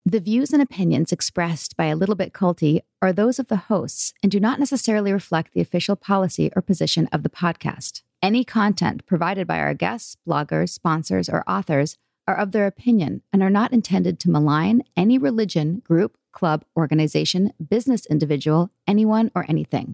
The views and opinions expressed by A Little Bit Culty are those of the hosts and do not necessarily reflect the official policy or position of the podcast. Any content provided by our guests, bloggers, sponsors, or authors are of their opinion and are not intended to malign any religion, group, club, organization, business individual, anyone, or anything.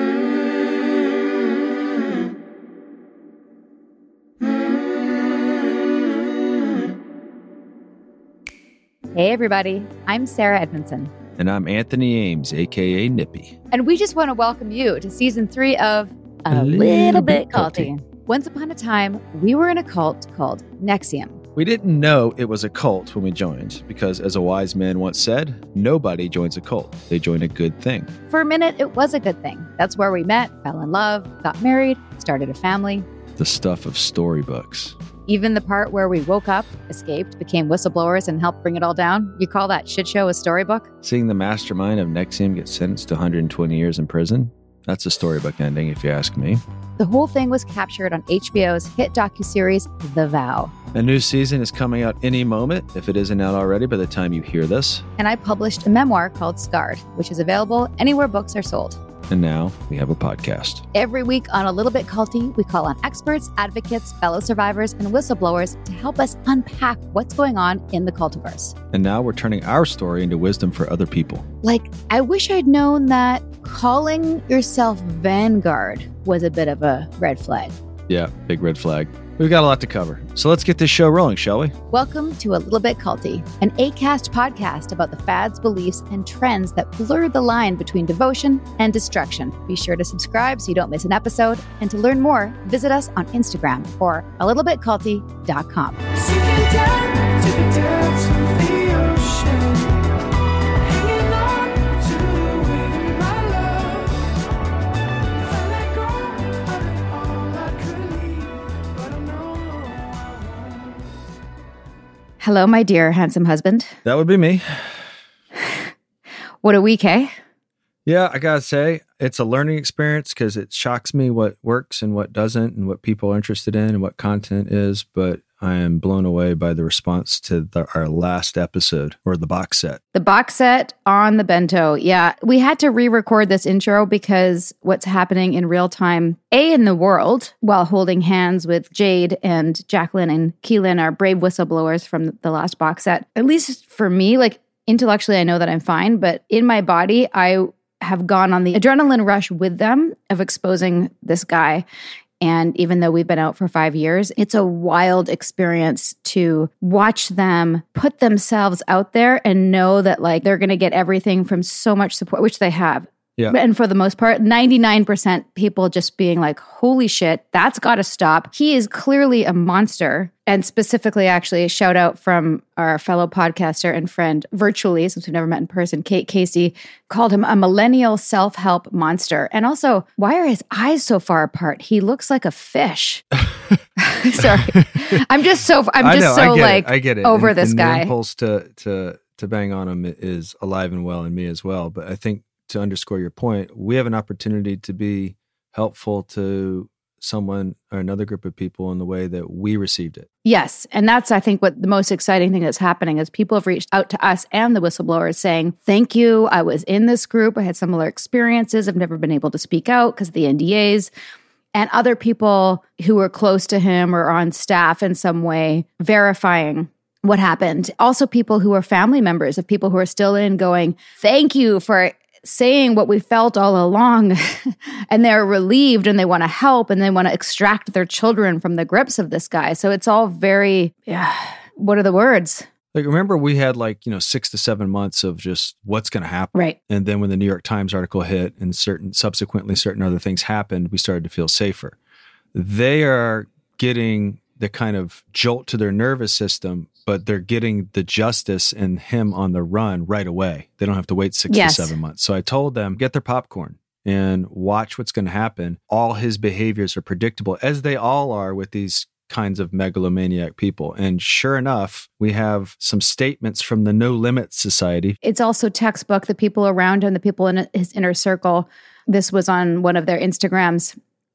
Hey everybody, I'm Sarah Edmondson. And I'm Anthony Ames, aka Nippy. And we just want to welcome you to season 3 of A Little Bit Culty. Once upon a time, we were in a cult called NXIVM. We didn't know it was a cult when we joined, because as a wise man once said, nobody joins a cult. They join a good thing. For a minute, it was a good thing. That's where we met, fell in love, got married, started a family. The stuff of storybooks. Even the part where we woke up, escaped, became whistleblowers, and helped bring it all down. You call that shit show a storybook? Seeing the mastermind of NXIVM get sentenced to 120 years in prison? That's a storybook ending, if you ask me. The whole thing was captured on HBO's hit docuseries, The Vow. A new season is coming out any moment, if it isn't out already by the time you hear this. And I published a memoir called Scarred, which is available anywhere books are sold. And now we have a podcast. Every week on A Little Bit Culty, we call on experts, advocates, fellow survivors, and whistleblowers to help us unpack what's going on in the cultiverse. And now we're turning our story into wisdom for other people. Like, I wish I'd known that calling yourself Vanguard was a bit of a red flag. Yeah, big red flag. We've got a lot to cover. So let's get this show rolling, shall we? Welcome to A Little Bit Culty, an Acast podcast about the fads, beliefs, and trends that blur the line between devotion and destruction. Be sure to subscribe so you don't miss an episode. And to learn more, visit us on Instagram or alittlebitculty.com. Sinking down to the depths of the ocean, hanging on to it, my love. If I let go of it all, I could leave, but I know. Hello, my dear handsome husband. That would be me. What a week, eh? Yeah, I gotta say, it's a learning experience because it shocks me what works and what doesn't and what people are interested in and what content is. But I am blown away by the response to our last episode, or the box set. The box set on the bento. Yeah, we had to re-record this intro because what's happening in real time, in the world, while holding hands with Jade and Jacqueline and Keelan, our brave whistleblowers from the last box set. At least for me, like intellectually, I know that I'm fine, but in my body, I have gone on the adrenaline rush with them of exposing this guy. And even though we've been out for 5 years, it's a wild experience to watch them put themselves out there and know that like they're going to get everything from so much support, which they have. Yeah. And for the most part, 99% people just being like, holy shit, that's got to stop. He is clearly a monster. And specifically, actually, a shout out from our fellow podcaster and friend virtually, since we've never met in person, Kate Casey, called him a millennial self-help monster. And also, why are his eyes so far apart? He looks like a fish. Sorry. I'm just so I get it. over this guy. The impulse to bang on him is alive and well in me as well. But I think to underscore your point, we have an opportunity to be helpful to someone or another group of people in the way that we received it. Yes. And that's, I think, what the most exciting thing that's happening is people have reached out to us and the whistleblowers saying, thank you. I was in this group. I had similar experiences. I've never been able to speak out because of the NDAs. And other people who were close to him or on staff in some way verifying what happened. Also people who are family members of people who are still in going, thank you for saying what we felt all along. And they're relieved and they want to help and they want to extract their children from the grips of this guy. So it's all very, what are the words? Like, remember we had 6 to 7 months of just what's going to happen. Right. And then when the New York Times article hit and subsequently certain other things happened, we started to feel safer. They are getting the kind of jolt to their nervous system, but they're getting the justice and him on the run right away. They don't have to wait 6 to 7 months. So I told them, get their popcorn and watch what's going to happen. All his behaviors are predictable, as they all are with these kinds of megalomaniac people. And sure enough, we have some statements from the No Limits Society. It's also textbook, the people around him, the people in his inner circle. This was on one of their Instagrams.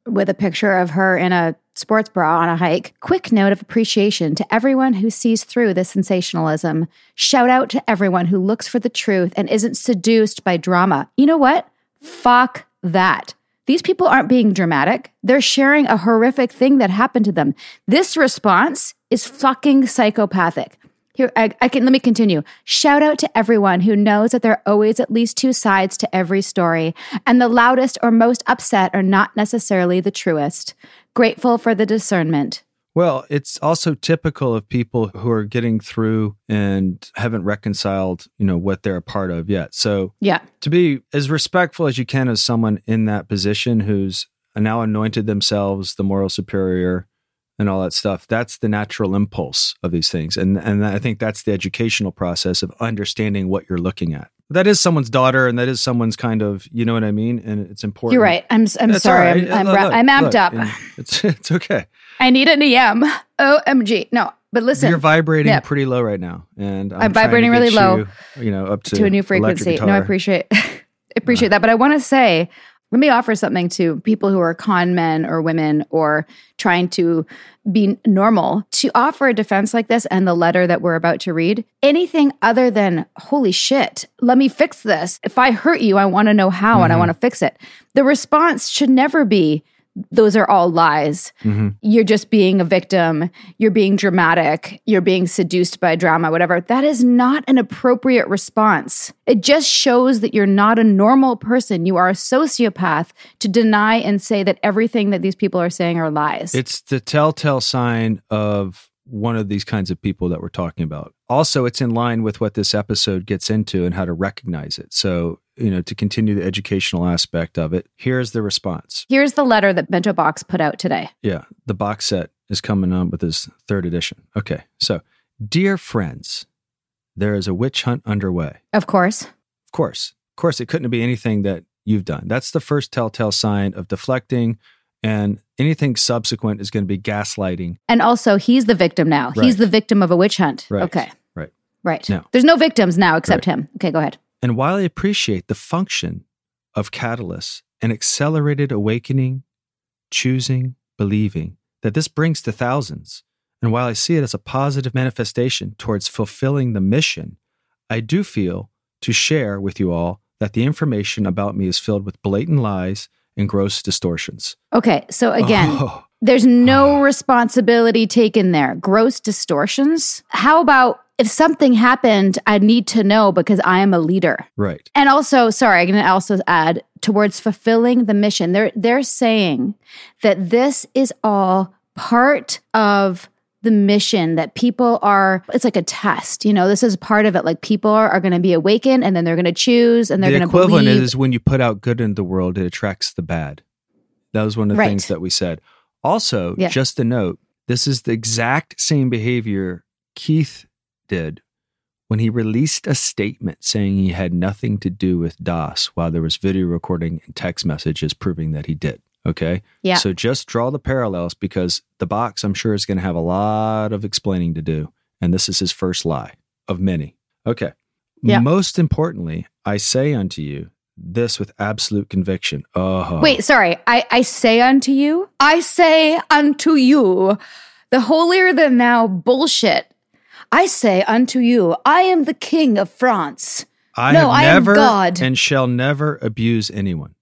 with a picture of her in a sports bra on a hike. Quick note of appreciation to everyone who sees through the sensationalism. Shout out to everyone who looks for the truth and isn't seduced by drama. You know what? Fuck that. These people aren't being dramatic. They're sharing a horrific thing that happened to them. This response is fucking psychopathic. Here, let me continue. Shout out to everyone who knows that there are always at least two sides to every story, and the loudest or most upset are not necessarily the truest. Grateful for the discernment. Well, it's also typical of people who are getting through and haven't reconciled, what they're a part of yet. So Yeah. to be as respectful as you can as someone in that position who's now anointed themselves the moral superior and all that stuff, that's the natural impulse of these things. And I think that's the educational process of understanding what you're looking at. That is someone's daughter, and that is someone's kind of, you know what I mean? And it's important. You're right. I'm That's sorry. all right. I'm amped up. and It's okay. I need an EM. OMG. No, but listen. You're vibrating Yeah. pretty low right now. And I'm trying vibrating to really get low you, up to a new electric frequency. guitar. No, I appreciate that. But I want to say, let me offer something to people who are con men or women or trying to be normal, to offer a defense like this and the letter that we're about to read. Anything other than, holy shit, let me fix this. If I hurt you, I want to know how and I want to fix it. The response should never be, those are all lies. You're just being a victim. You're being dramatic. You're being seduced by drama, whatever. That is not an appropriate response. It just shows that you're not a normal person. You are a sociopath to deny and say that everything that these people are saying are lies. It's the telltale sign of one of these kinds of people that we're talking about. Also, it's in line with what this episode gets into and how to recognize it. So, to continue the educational aspect of it, here's the response. Here's the letter that Bento Box put out today. Yeah, the box set is coming on with his 3rd edition. Okay, so, dear friends, there is a witch hunt underway. Of course. Of course, it couldn't be anything that you've done. That's the first telltale sign of deflecting, and anything subsequent is going to be gaslighting. And also, he's the victim now. Right. He's the victim of a witch hunt. Right. Okay. Right. No. There's no victims now except him. Okay, go ahead. And while I appreciate the function of catalysts and accelerated awakening, choosing, believing that this brings to thousands, and while I see it as a positive manifestation towards fulfilling the mission, I do feel to share with you all that the information about me is filled with blatant lies and gross distortions. Okay, so again, Oh. there's no responsibility taken there. Gross distortions? How about if something happened, I need to know because I am a leader. Right. And also, sorry, I'm going to also add towards fulfilling the mission. They're saying that this is all part of the mission, that people are, it's like a test, this is part of it. Like people are going to be awakened and then they're going to choose and they're going to believe. The equivalent is when you put out good in the world, it attracts the bad. That was one of the Right. things that we said. Also, Yeah. just a note, this is the exact same behavior Keith did when he released a statement saying he had nothing to do with DOS while there was video recording and text messages proving that he did. Okay? Yeah. So just draw the parallels because the box, I'm sure, is going to have a lot of explaining to do. And this is his first lie of many. Okay. Yeah. Most importantly, I say unto you this with absolute conviction. Oh. Wait, sorry. I say unto you? I say unto you. The holier than thou bullshit. I say unto you, I am the king of France. I No, I am have never God. and shall never abuse anyone.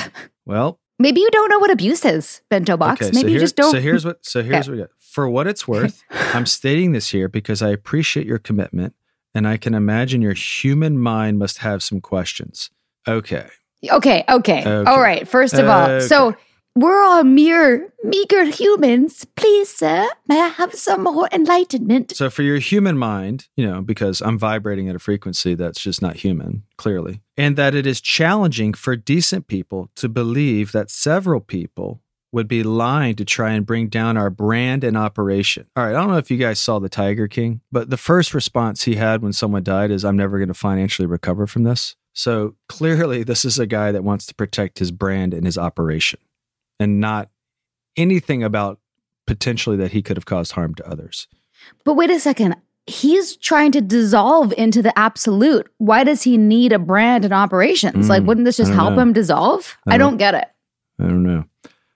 Well, Maybe you don't know what abuse is, Bento Box. okay, Maybe you just don't. So here's what we got. For what it's worth, I'm stating this here because I appreciate your commitment and I can imagine your human mind must have some questions. Okay. Okay. All right. First of all, so we're all mere meager humans. Please, sir, may I have some more enlightenment? So for your human mind, because I'm vibrating at a frequency that's just not human, clearly, and that it is challenging for decent people to believe that several people would be lying to try and bring down our brand and operation. All right, I don't know if you guys saw The Tiger King, but the first response he had when someone died is, I'm never going to financially recover from this. So clearly this is a guy that wants to protect his brand and his operation and not anything about potentially that he could have caused harm to others. But wait a second. He's trying to dissolve into the absolute. Why does he need a brand and operations? Like, wouldn't this just I don't help know. him dissolve? I don't get it. I don't know.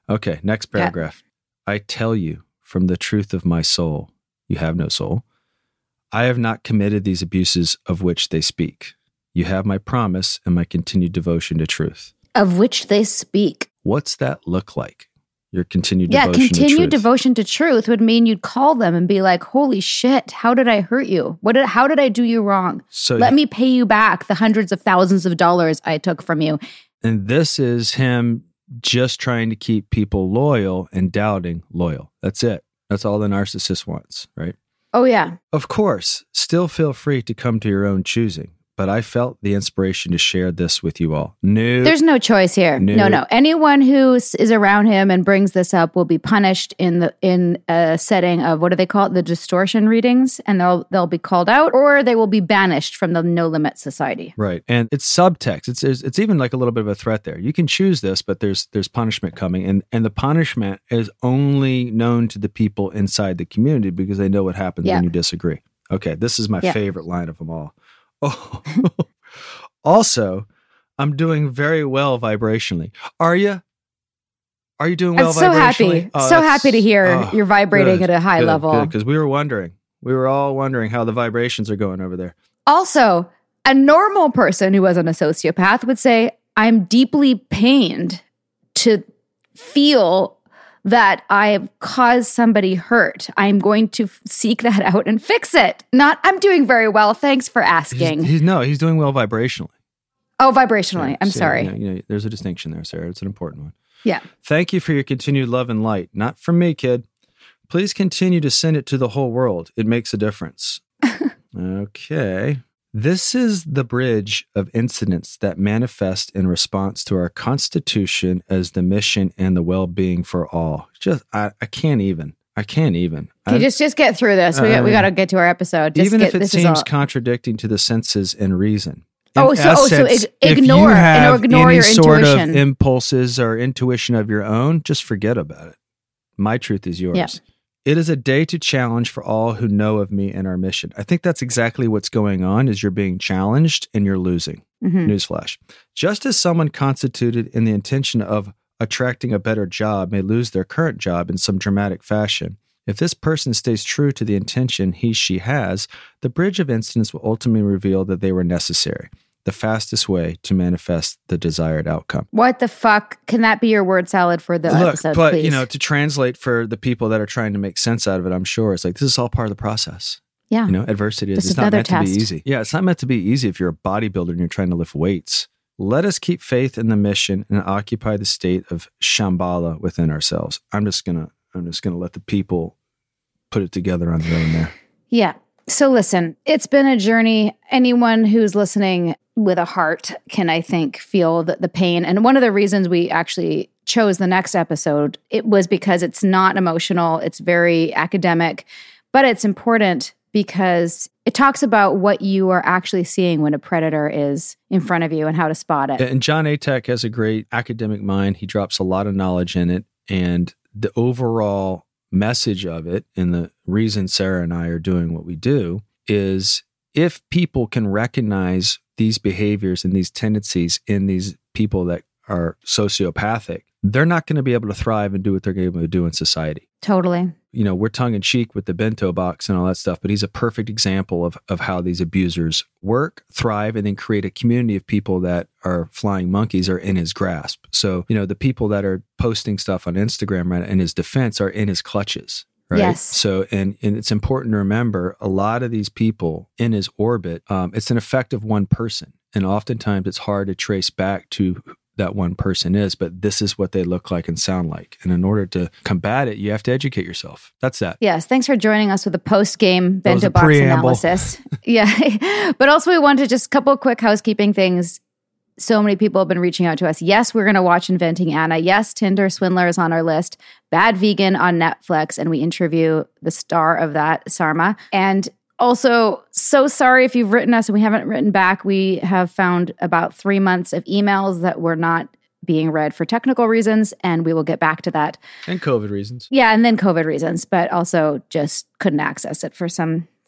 Okay, next paragraph. I tell you from the truth of my soul, you have no soul. I have not committed these abuses of which they speak. You have my promise and my continued devotion to truth. Of which they speak. What's that look like? Your continued devotion to truth. Continued devotion to truth would mean you'd call them and be like, holy shit, how did I hurt you? How did I do you wrong? So Let me pay you back the hundreds of thousands of dollars I took from you. And this is him just trying to keep people loyal and doubting loyal. That's it. That's all the narcissist wants, right? Oh, yeah. Of course, still feel free to come to your own choosing, but I felt the inspiration to share this with you all. No, There's no choice here. No. Anyone who is around him and brings this up will be punished in a setting of, what do they call it? The distortion readings, and they'll be called out, or they will be banished from the No Limit Society. right. And it's subtext. It's even like a little bit of a threat there. You can choose this, but there's punishment coming, and the punishment is only known to the people inside the community because they know what happens when you disagree. Okay, this is my favorite line of them all. Oh, also, I'm doing very well vibrationally. Are you? Are you doing well I'm so vibrationally? happy. So happy to hear you're vibrating at a high level. Because we were wondering. We were all wondering how the vibrations are going over there. Also, a normal person who wasn't a sociopath would say, I'm deeply pained to feel that I've caused somebody hurt. I'm going to seek that out and fix it. Not, I'm doing very well. Thanks for asking. He's doing well vibrationally. Oh, vibrationally. I'm sorry. There's a distinction there, Sarah. It's an important one. Yeah. Thank you for your continued love and light. Not from me, kid. Please continue to send it to the whole world. It makes a difference. Okay. This is the bridge of incidents that manifest in response to our Constitution as the mission and the well-being for all. I can't even. Okay, just get through this. We got to get to our episode. Even if it seems contradicting to the senses and reason. So ignore your any sort intuition. of impulses or intuition of your own, just forget about it. My truth is yours. Yeah. It is a day to challenge for all who know of me and our mission. I think that's exactly what's going on, is you're being challenged and you're losing. Newsflash. Just as someone constituted in the intention of attracting a better job may lose their current job in some dramatic fashion, if this person stays true to the intention she has, the bridge of incidents will ultimately reveal that they were necessary. The fastest way to manifest the desired outcome. What the fuck? Can that be your word salad for the episode, but please? to translate for the people that are trying to make sense out of it, I'm sure it's like, this is all part of the process. Yeah. Adversity This it's is not another meant test. to be easy. Yeah, it's not meant to be easy if you're a bodybuilder and you're trying to lift weights. Let us keep faith in the mission and occupy the state of Shambhala within ourselves. I'm just gonna let the people put it together on their own there. Yeah. So listen, it's been a journey. Anyone who's listening with a heart can, I think, feel the pain. And one of the reasons we actually chose the next episode, it was because it's not emotional. It's very academic, but it's important because it talks about what you are actually seeing when a predator is in front of you and how to spot it. And John Atek has a great academic mind. He drops a lot of knowledge in it. And the overall message of it, and the reason Sarah and I are doing what we do, is if people can recognize these behaviors and these tendencies in these people that are sociopathic, they're not going to be able to thrive and do what they're able to do in society. Totally. We're tongue in cheek with the bento box and all that stuff, but he's a perfect example of how these abusers work, thrive, and then create a community of people that are flying monkeys are in his grasp. So, the people that are posting stuff on Instagram right in his defense are in his clutches. Right. Yes. So, and it's important to remember a lot of these people in his orbit, it's an effect of one person. And oftentimes it's hard to trace back to that one person is, but this is what they look like and sound like. And in order to combat it, you have to educate yourself. That's that. Yes. Thanks for joining us with a post-game That was bento a box preamble. analysis. Yeah. But also we wanted just a couple of quick housekeeping things. So many people have been reaching out to us. Yes, we're going to watch Inventing Anna. Yes, Tinder Swindler is on our list. Bad Vegan on Netflix. And we interview the star of that, Sarma. And also, so sorry if you've written us and we haven't written back. We have found about 3 months of emails that were not being read for technical reasons, and we will get back to that. And COVID reasons. Yeah, and then COVID reasons, but also just couldn't access it for some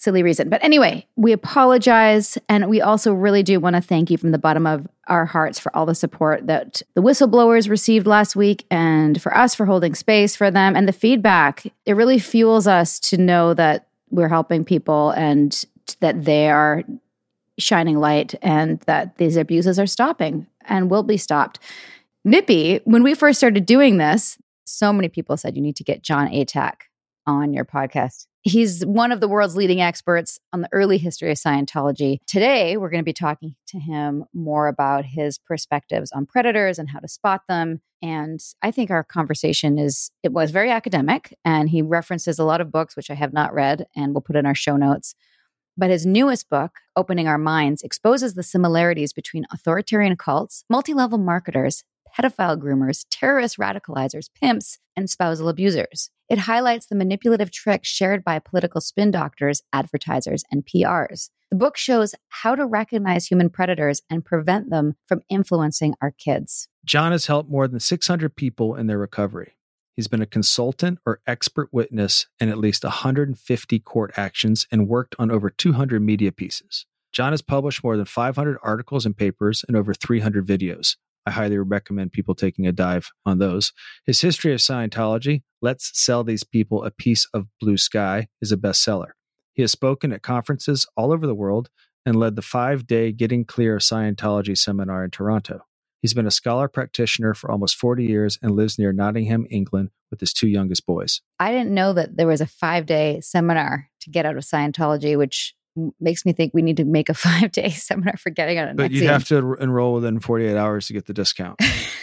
silly reason. But anyway, we apologize. And we also really do want to thank you from the bottom of our hearts for all the support that the whistleblowers received last week, and for us for holding space for them, and the feedback. It really fuels us to know that we're helping people and that they are shining light and that these abuses are stopping and will be stopped. Nippy, when we first started doing this, so many people said you need to get John Atack on your podcast. He's one of the world's leading experts on the early history of Scientology. Today, we're going to be talking to him more about his perspectives on predators and how to spot them. And I think our conversation it was very academic, and he references a lot of books, which I have not read, and we'll put in our show notes. But his newest book, Opening Our Minds, exposes the similarities between authoritarian cults, multi-level marketers, pedophile groomers, terrorist radicalizers, pimps, and spousal abusers. It highlights the manipulative tricks shared by political spin doctors, advertisers, and PRs. The book shows how to recognize human predators and prevent them from influencing our kids. John has helped more than 600 people in their recovery. He's been a consultant or expert witness in at least 150 court actions and worked on over 200 media pieces. John has published more than 500 articles and papers and over 300 videos. I highly recommend people taking a dive on those. His History of Scientology, Let's Sell These People a Piece of Blue Sky, is a bestseller. He has spoken at conferences all over the world and led the 5-day Getting Clear of Scientology seminar in Toronto. He's been a scholar practitioner for almost 40 years and lives near Nottingham, England, with his 2 youngest boys. I didn't know that there was a 5-day seminar to get out of Scientology, which makes me think we need to make a 5-day seminar for getting out of But you'd have to enroll within 48 hours to get the discount.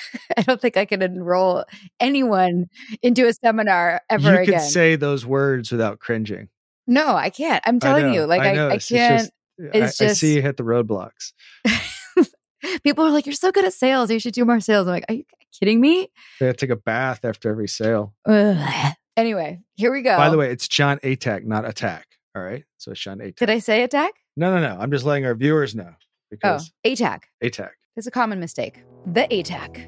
I don't think I could enroll anyone into a seminar ever again. You could say those words without cringing. No, I can't. I'm telling you, like, I can't. I see you hit the roadblocks. People are like, you're so good at sales. You should do more sales. I'm like, are you kidding me? They have to take a bath after every sale. Ugh. Anyway, here we go. By the way, it's John Atack, not Attack. All right. So it's John Atack. Did I say attack? No. I'm just letting our viewers know. Because Atack. Atack. It's a common mistake. The Atack.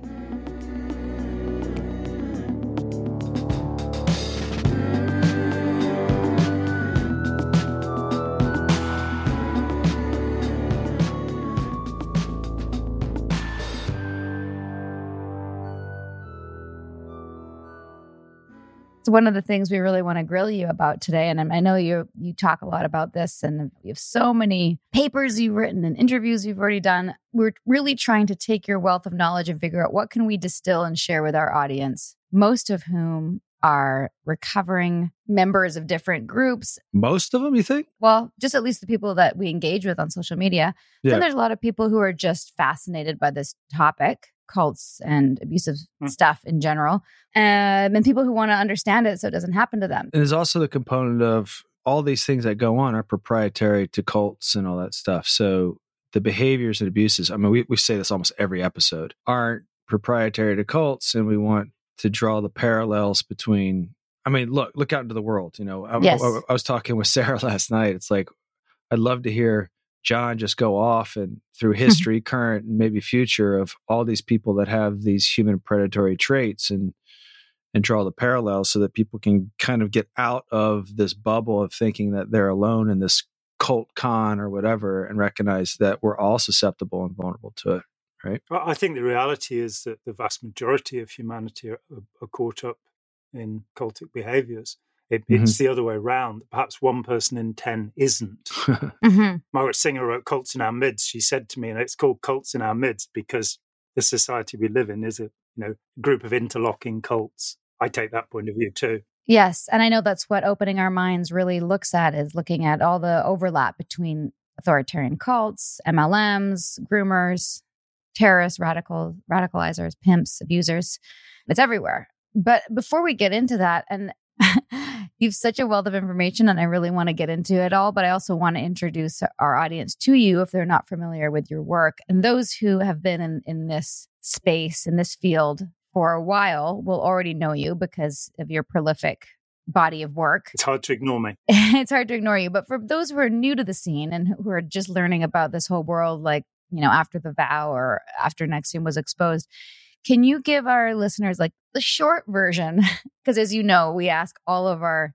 It's one of the things we really want to grill you about today. And I know you talk a lot about this, and you have so many papers you've written and interviews you've already done. We're really trying to take your wealth of knowledge and figure out what can we distill and share with our audience, most of whom are recovering members of different groups. Most of them, you think? Well, just at least the people that we engage with on social media. Yeah. Then there's a lot of people who are just fascinated by this topic, cults and abusive stuff in general, and people who want to understand it so it doesn't happen to them. And there's also the component of all these things that go on are proprietary to cults and all that stuff. So the behaviors and abuses, I mean, we say this almost every episode, aren't proprietary to cults, and we want to draw the parallels between, I mean, look out into the world. You know, Yes. I was talking with Sarah last night. It's like, I'd love to hear John just go off and through history, current, and maybe future of all these people that have these human predatory traits and draw the parallels so that people can kind of get out of this bubble of thinking that they're alone in this cult con or whatever, and recognize that we're all susceptible and vulnerable to it. Right. I think the reality is that the vast majority of humanity are caught up in cultic behaviors. It's the other way around. Perhaps 1 person in 10 isn't. Mm-hmm. Margaret Singer wrote Cults in Our Midst. She said to me, and it's called Cults in Our Midst because the society we live in is a group of interlocking cults. I take that point of view too. Yes. And I know that's what Opening Our Minds really looks at, is looking at all the overlap between authoritarian cults, MLMs, groomers, terrorists, radicalizers, pimps, abusers. It's everywhere. But before we get into that, and you've such a wealth of information, and I really want to get into it all, but I also want to introduce our audience to you if they're not familiar with your work. And those who have been in this space, in this field for a while, will already know you because of your prolific body of work. It's hard to ignore me. It's hard to ignore you. But for those who are new to the scene and who are just learning about this whole world, like, after The Vow or after NXIVM was exposed, can you give our listeners like the short version? Because as you know, we ask all of our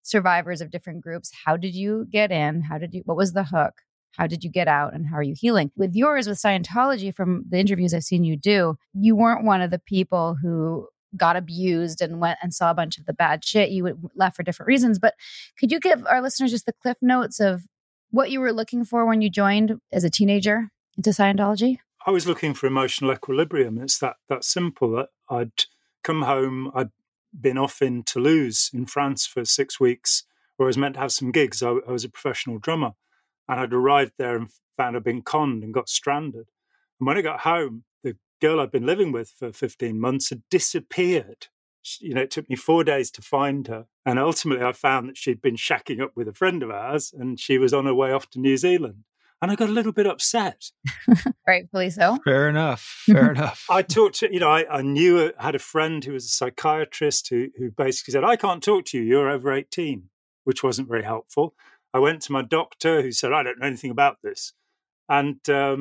survivors of different groups. How did you get in? What was the hook? How did you get out? And how are you healing? With yours, with Scientology, from the interviews I've seen you do, you weren't one of the people who got abused and went and saw a bunch of the bad shit. You left for different reasons. But could you give our listeners just the cliff notes of what you were looking for when you joined as a teenager into Scientology? I was looking for emotional equilibrium. It's that simple. I'd come home. I'd been off in Toulouse in France for 6 weeks, where I was meant to have some gigs. I was a professional drummer, and I'd arrived there and found I'd been conned and got stranded. And when I got home, the girl I'd been living with for 15 months had disappeared. It took me 4 days to find her. And ultimately, I found that she'd been shacking up with a friend of ours, and she was on her way off to New Zealand. And I got a little bit upset. Rightfully so. Fair enough. Fair enough. I talked to, I knew I had a friend who was a psychiatrist who basically said, I can't talk to you, you're over 18, which wasn't very helpful. I went to my doctor who said, I don't know anything about this. And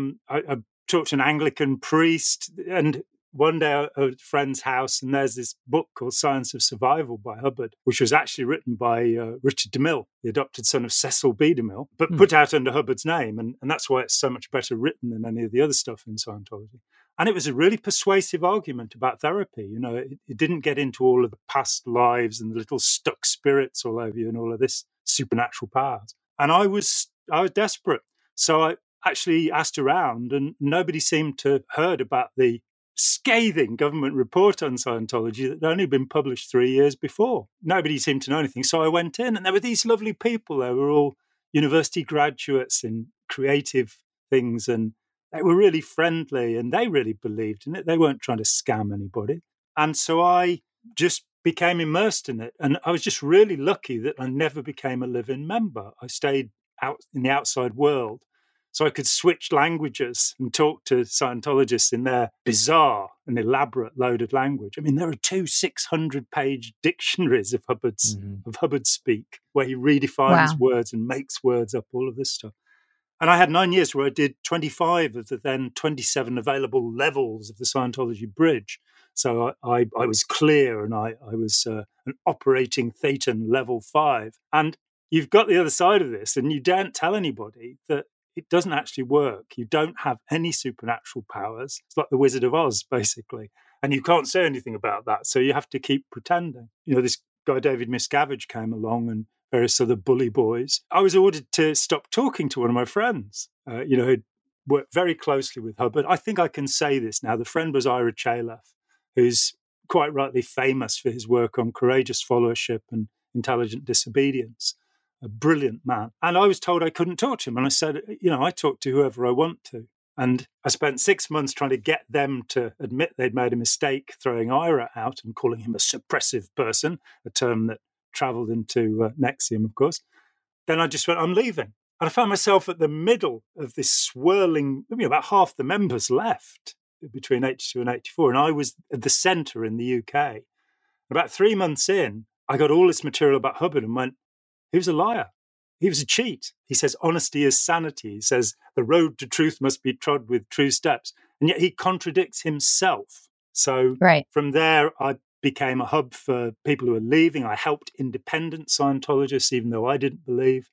I talked to an Anglican priest, and one day I was at a friend's house, and there's this book called Science of Survival by Hubbard, which was actually written by Richard DeMille, the adopted son of Cecil B. DeMille, but put out under Hubbard's name. And that's why it's so much better written than any of the other stuff in Scientology. And it was a really persuasive argument about therapy. It didn't get into all of the past lives and the little stuck spirits all over you and all of this supernatural powers. And I was desperate. So I actually asked around, and nobody seemed to have heard about the scathing government report on Scientology that had only been published 3 years before. Nobody seemed to know anything. So I went in, and there were these lovely people. They were all university graduates in creative things, and they were really friendly, and they really believed in it. They weren't trying to scam anybody. And so I just became immersed in it. And I was just really lucky that I never became a live-in member. I stayed out in the outside world, so I could switch languages and talk to Scientologists in their bizarre and elaborate loaded language. I mean, there are 2 600-page dictionaries of Hubbard speak, where he redefines words and makes words up, all of this stuff. And I had 9 years where I did 25 of the then 27 available levels of the Scientology bridge. So I was clear, and I was an operating Thetan level 5. And you've got the other side of this, and you don't tell anybody that it doesn't actually work. You don't have any supernatural powers. It's like the Wizard of Oz, basically. And you can't say anything about that. So you have to keep pretending. This guy, David Miscavige, came along, and various other bully boys. I was ordered to stop talking to one of my friends, who'd worked very closely with Hubbard. I think I can say this now. The friend was Ira Chalef, who's quite rightly famous for his work on courageous followership and intelligent disobedience. A brilliant man. And I was told I couldn't talk to him. And I said, I talk to whoever I want to. And I spent 6 months trying to get them to admit they'd made a mistake throwing Ira out and calling him a suppressive person, a term that travelled into NXIVM, of course. Then I just went, I'm leaving. And I found myself at the middle of this swirling, about half the members left between 82 and 84. And I was at the centre in the UK. About 3 months in, I got all this material about Hubbard and went, he was a liar. He was a cheat. He says honesty is sanity. He says the road to truth must be trod with true steps. And yet he contradicts himself. So From there, I became a hub for people who were leaving. I helped independent Scientologists, even though I didn't believe.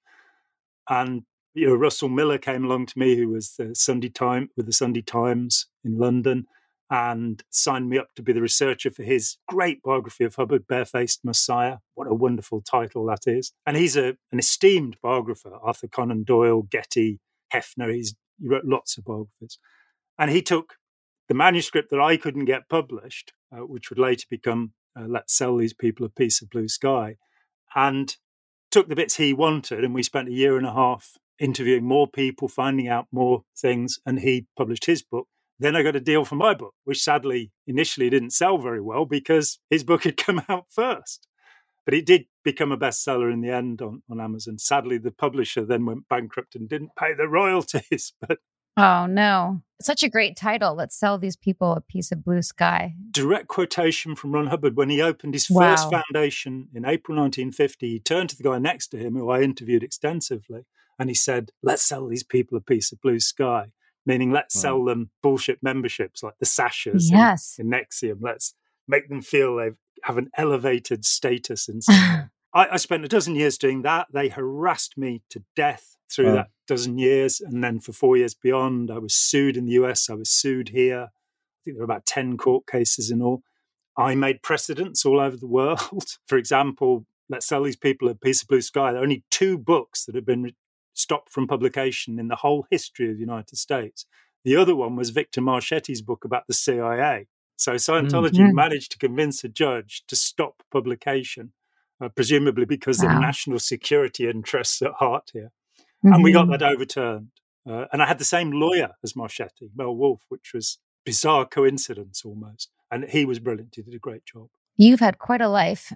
And Russell Miller came along to me, who was the Sunday Times in London, and signed me up to be the researcher for his great biography of Hubbard, Barefaced Messiah. What a wonderful title that is. And he's an esteemed biographer, Arthur Conan Doyle, Getty, Hefner. He wrote lots of biographies. And he took the manuscript that I couldn't get published, which would later become Let's Sell These People a Piece of Blue Sky, and took the bits he wanted. And we spent 1.5 years interviewing more people, finding out more things, and he published his book. Then I got a deal for my book, which sadly initially didn't sell very well because his book had come out first. But it did become a bestseller in the end on Amazon. Sadly, the publisher then went bankrupt and didn't pay the royalties. But oh, no. Such a great title. Let's Sell These People a Piece of Blue Sky. Direct quotation from Ron Hubbard. When he opened his first foundation in April 1950, he turned to the guy next to him, who I interviewed extensively, and he said, let's sell these people a piece of blue sky. Meaning, let's sell them bullshit memberships like the Sashas in NXIVM. Let's make them feel they have an elevated status in some way. I spent a dozen years doing that. They harassed me to death through that dozen years. And then for 4 years beyond, I was sued in the US. I was sued here. I think there were about 10 court cases in all. I made precedents all over the world. For example, Let's Sell These People a Piece of Blue Sky. There are only 2 books that have been stopped from publication in the whole history of the United States. The other one was Victor Marchetti's book about the CIA. So Scientology managed to convince a judge to stop publication, presumably because of national security interests at heart here. And we got that overturned. And I had the same lawyer as Marchetti, Mel Wolfe, which was bizarre coincidence almost. And he was brilliant. He did a great job. You've had quite a life.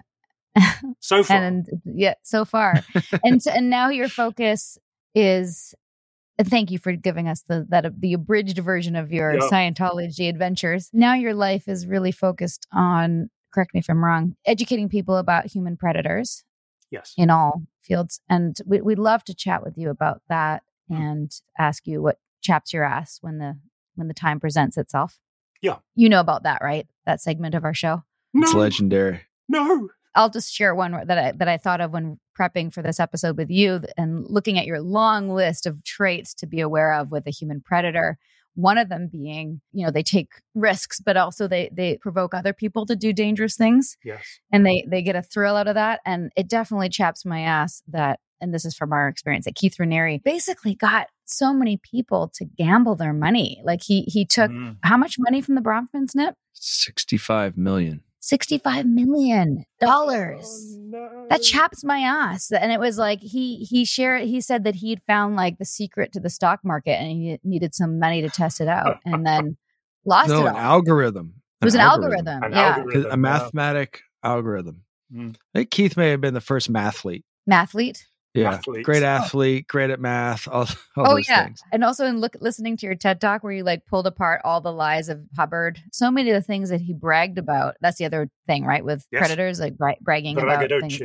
So far. So far. and now your focus is, thank you for giving us the abridged version of your Scientology adventures. Now your life is really focused on, correct me if I'm wrong, educating people about human predators. Yes. In all fields. And we'd love to chat with you about that and ask you what chaps your ass when the time presents itself. Yeah. You know about that, right? That segment of our show? No. It's legendary. No. I'll just share one that I thought of when prepping for this episode with you and looking at your long list of traits to be aware of with a human predator. One of them being, they take risks, but also they provoke other people to do dangerous things. Yes. And they get a thrill out of that. And it definitely chaps my ass that, and this is from our experience, that Keith Raniere basically got so many people to gamble their money. Like he took how much money from the Bronfmans, Nip? $65 million. $65 million. Oh, no. That chaps my ass. And it was like he said that he'd found like the secret to the stock market and he needed some money to test it out and then lost it all. An algorithm. It was an algorithm. A mathematic algorithm. I think Keith may have been the first mathlete. Mathlete? Yeah. Mathletes. Great athlete, great at math, all those things. And also in listening to your TED Talk where you like pulled apart all the lies of Hubbard, so many of the things that he bragged about. That's the other thing, right? With predators, like bragging about things.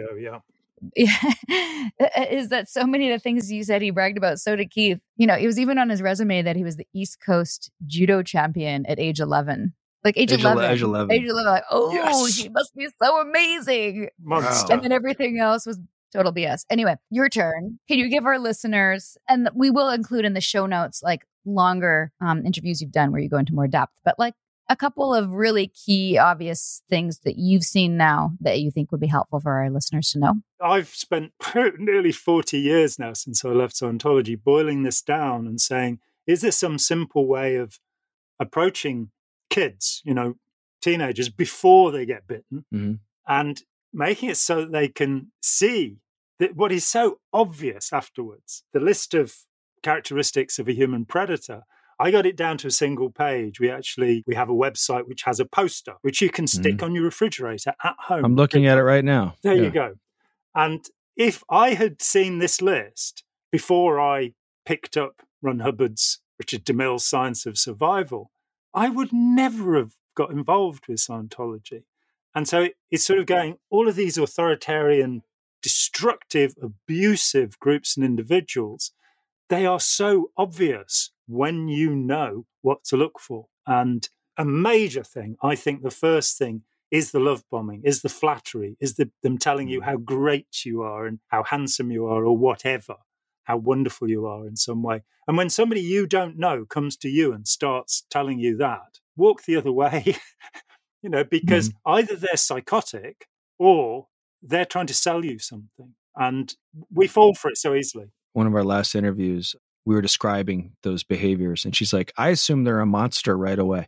Is that so many of the things you said he bragged about, so did Keith. It was even on his resume that he was the East Coast judo champion at age 11. Like age 11. Like, he must be so amazing. Monster. And then everything else was total BS. Anyway, your turn. Can you give our listeners, and we will include in the show notes, like longer interviews you've done where you go into more depth, but like a couple of really key, obvious things that you've seen now that you think would be helpful for our listeners to know? I've spent nearly 40 years now since I left Scientology boiling this down and saying, is there some simple way of approaching kids, teenagers before they get bitten and making it so that they can see that what is so obvious afterwards, the list of characteristics of a human predator. I got it down to a single page. We have a website which has a poster which you can stick on your refrigerator at home. I'm looking at it right now. There you go. And if I had seen this list before I picked up Ron Hubbard's Richard DeMille's Science of Survival, I would never have got involved with Scientology. And so it's sort of going, all of these authoritarian, destructive, abusive groups and individuals, they are so obvious when you know what to look for. And a major thing, I think the first thing is the love bombing, is the flattery, is them telling you how great you are and how handsome you are or whatever, how wonderful you are in some way. And when somebody you don't know comes to you and starts telling you that, walk the other way. Because either they're psychotic or they're trying to sell you something. And we fall for it so easily. One of our last interviews, we were describing those behaviors. And she's like, I assume they're a monster right away.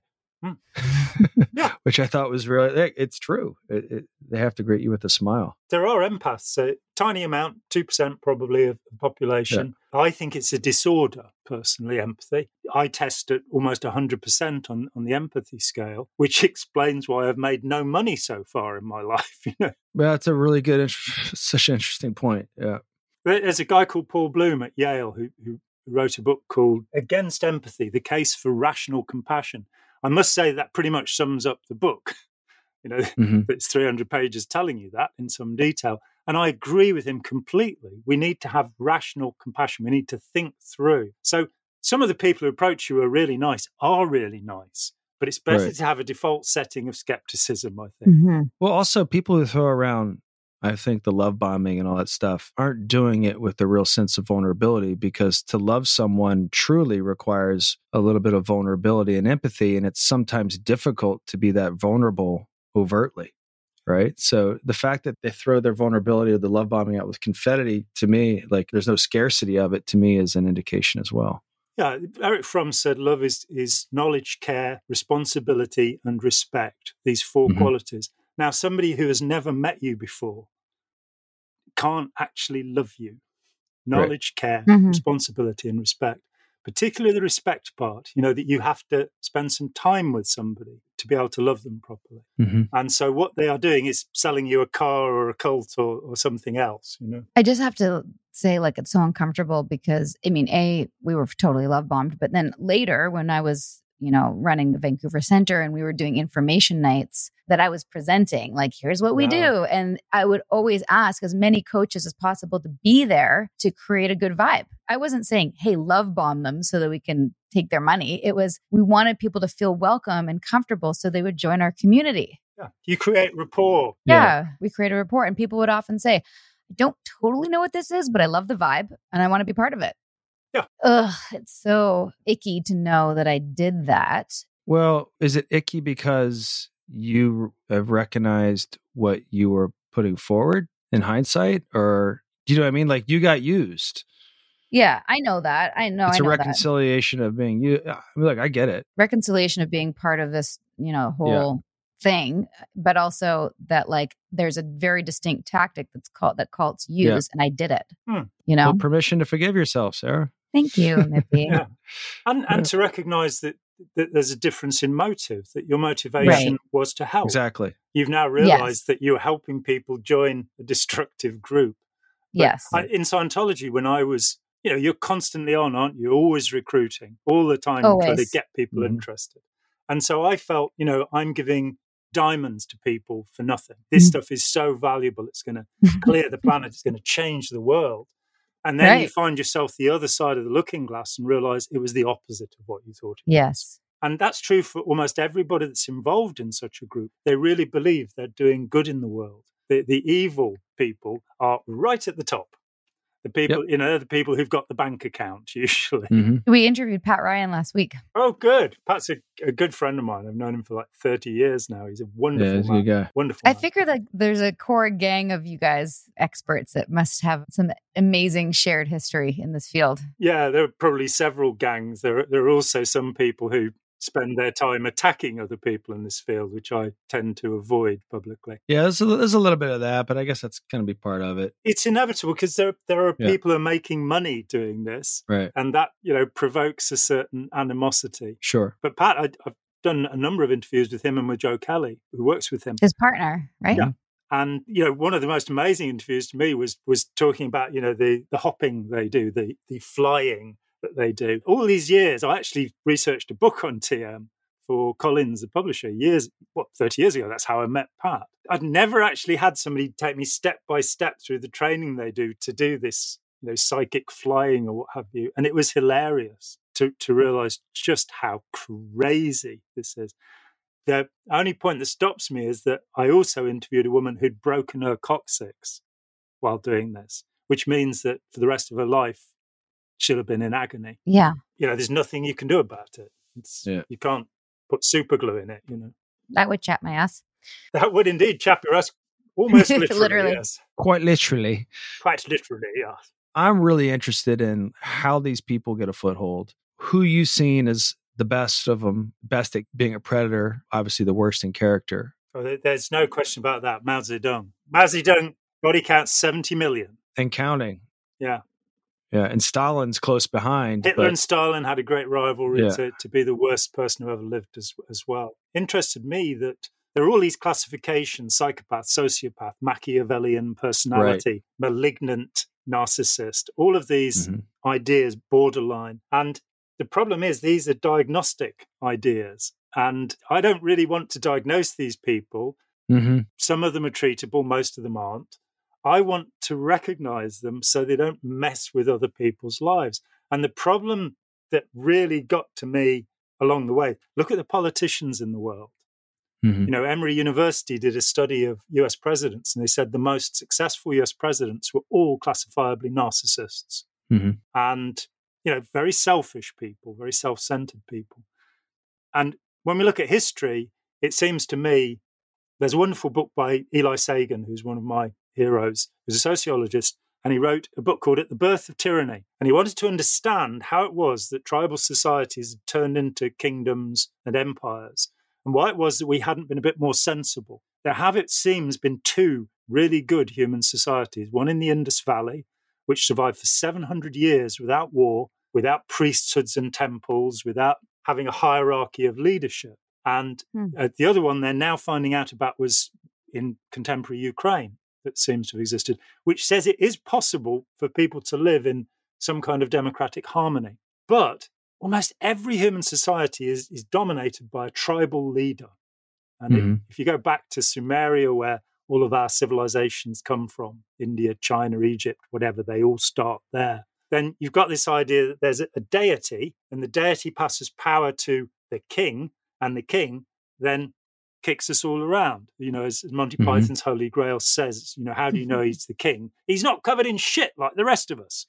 Yeah. Which I thought was really, it's true. They have to greet you with a smile. There are empaths, a tiny amount, 2% probably of the population. Yeah. I think it's a disorder, personally, empathy. I test at almost 100% on the empathy scale, which explains why I've made no money so far in my life. Well, that's a really good, such an interesting point. Yeah. There's a guy called Paul Bloom at Yale who wrote a book called Against Empathy, The Case for Rational Compassion. I must say that pretty much sums up the book. It's 300 pages telling you that in some detail. And I agree with him completely. We need to have rational compassion. We need to think through. So some of the people who approach you are really nice, but it's better to have a default setting of skepticism, I think. Well, also people who throw around I think the love bombing and all that stuff aren't doing it with a real sense of vulnerability, because to love someone truly requires a little bit of vulnerability and empathy. And it's sometimes difficult to be that vulnerable overtly. Right. So the fact that they throw their vulnerability or the love bombing out with confetti, to me, like there's no scarcity of it, to me is an indication as well. Yeah, Eric Fromm said love is knowledge, care, responsibility, and respect, these four Mhm. qualities. Now, somebody who has never met you before can't actually love you. Knowledge, care, Mhm. responsibility, and respect. Particularly the respect part, that you have to spend some time with somebody to be able to love them properly. Mhm. And so what they are doing is selling you a car or a cult or something else. I just have to say, like, it's so uncomfortable because, I mean, we were totally love bombed. But then later, when I was, running the Vancouver Center and we were doing information nights, that I was presenting, like, here's what we Wow. do. And I would always ask as many coaches as possible to be there to create a good vibe. I wasn't saying, hey, love bomb them so that we can take their money. It was, we wanted people to feel welcome and comfortable so they would join our community. Yeah. You create rapport. Yeah, we create a report. And people would often say, I don't totally know what this is, but I love the vibe and I want to be part of it. Yeah. Ugh, it's so icky to know that I did that. Well, is it icky because you have recognized what you were putting forward in hindsight? Or do you know what I mean? Like, you got used. Yeah, I know that. I know. It's I a know that. reconciliation of being you. I mean, look, I get it. Reconciliation of being part of this, whole thing, but also that, like, there's a very distinct tactic that cults use, and I did it. Well, permission to forgive yourself, Sarah. Thank you, Mippy. Yeah. And to recognize that there's a difference in motive, that your motivation Right. was to help. Exactly. You've now realized that you're helping people join a destructive group. But Yes. in Scientology, when I was, you're constantly on, aren't you? Always recruiting, all the time, trying to Always. get people Mhm. interested. And so I felt, I'm giving diamonds to people for nothing. This stuff is so valuable. It's going to clear the planet. It's going to change the world. And then you Right. find yourself the other side of the looking glass and realize it was the opposite of what you thought it was. Yes. And that's true for almost everybody that's involved in such a group. They really believe they're doing good in the world. The evil people are right at the top. The people, they're the people who've got the bank account usually. Mhm. We interviewed Pat Ryan last week. Oh, good. Pat's a good friend of mine. I've known him for like 30 years now. He's a wonderful Yeah, he's a man. good guy. Wonderful I man. figure that there's a core gang of you guys experts that must have some amazing shared history in this field. Yeah, there are probably several gangs. There are also some people who spend their time attacking other people in this field, which I tend to avoid publicly. Yeah, there's a little bit of that, but I guess that's going to be part of it. It's inevitable because there are Yeah. people who are making money doing this, Right. and that provokes a certain animosity. Sure. But Pat, I've done a number of interviews with him and with Joe Kelly, who works with him. His partner, right? Yeah. And one of the most amazing interviews to me was talking about the hopping they do, the flying that they do. All these years, I actually researched a book on TM for Collins, the publisher, 30 years ago. That's how I met Pat. I'd never actually had somebody take me step by step through the training they do to do this, psychic flying or what have you. And it was hilarious to realize just how crazy this is. The only point that stops me is that I also interviewed a woman who'd broken her coccyx while doing this, which means that for the rest of her life, she'll have been in agony. Yeah. There's nothing you can do about it. You can't put super glue in it, That would chap my ass. That would indeed chap your ass, almost literally, Literally. yes. Quite literally. Quite literally, yeah. I'm really interested in how these people get a foothold. Who you seen as the best of them, best at being a predator, obviously the worst in character. Oh, there's no question about that. Mao Zedong. Mao Zedong, body count 70 million. And counting. Yeah. Yeah, and Stalin's close behind. Hitler and Stalin had a great rivalry Yeah. to be the worst person who ever lived as well. Interested me that there are all these classifications: psychopath, sociopath, Machiavellian personality, malignant narcissist, all of these ideas borderline. And the problem is these are diagnostic ideas. And I don't really want to diagnose these people. Mm-hmm. Some of them are treatable, most of them aren't. I want to recognize them so they don't mess with other people's lives. And the problem that really got to me along the way, look at the politicians in the world. Mhm. You know, Emory University did a study of US presidents, and they said the most successful US presidents were all classifiably narcissists Mhm. and, you know, very selfish people, very self-centered people. And when we look at history, it seems to me there's a wonderful book by Eli Sagan, who's one of my heroes, who's a sociologist, and he wrote a book called At the Birth of Tyranny. And he wanted to understand how it was that tribal societies had turned into kingdoms and empires, and why it was that we hadn't been a bit more sensible. There have, it seems, been two really good human societies, one in the Indus Valley, which survived for 700 years without war, without priesthoods and temples, without having a hierarchy of leadership. And the other one they're now finding out about was in contemporary Ukraine that seems to have existed, which says it is possible for people to live in some kind of democratic harmony. But almost every human society is dominated by a tribal leader. And if you go back to Sumeria, where all of our civilizations come from, India, China, Egypt, whatever, they all start there. Then you've got this idea that there's a deity, and the deity passes power to the king, and the king then kicks us all around. You know, as Monty Python's Holy Grail says, you know, how do you know he's the king? He's not covered in shit like the rest of us.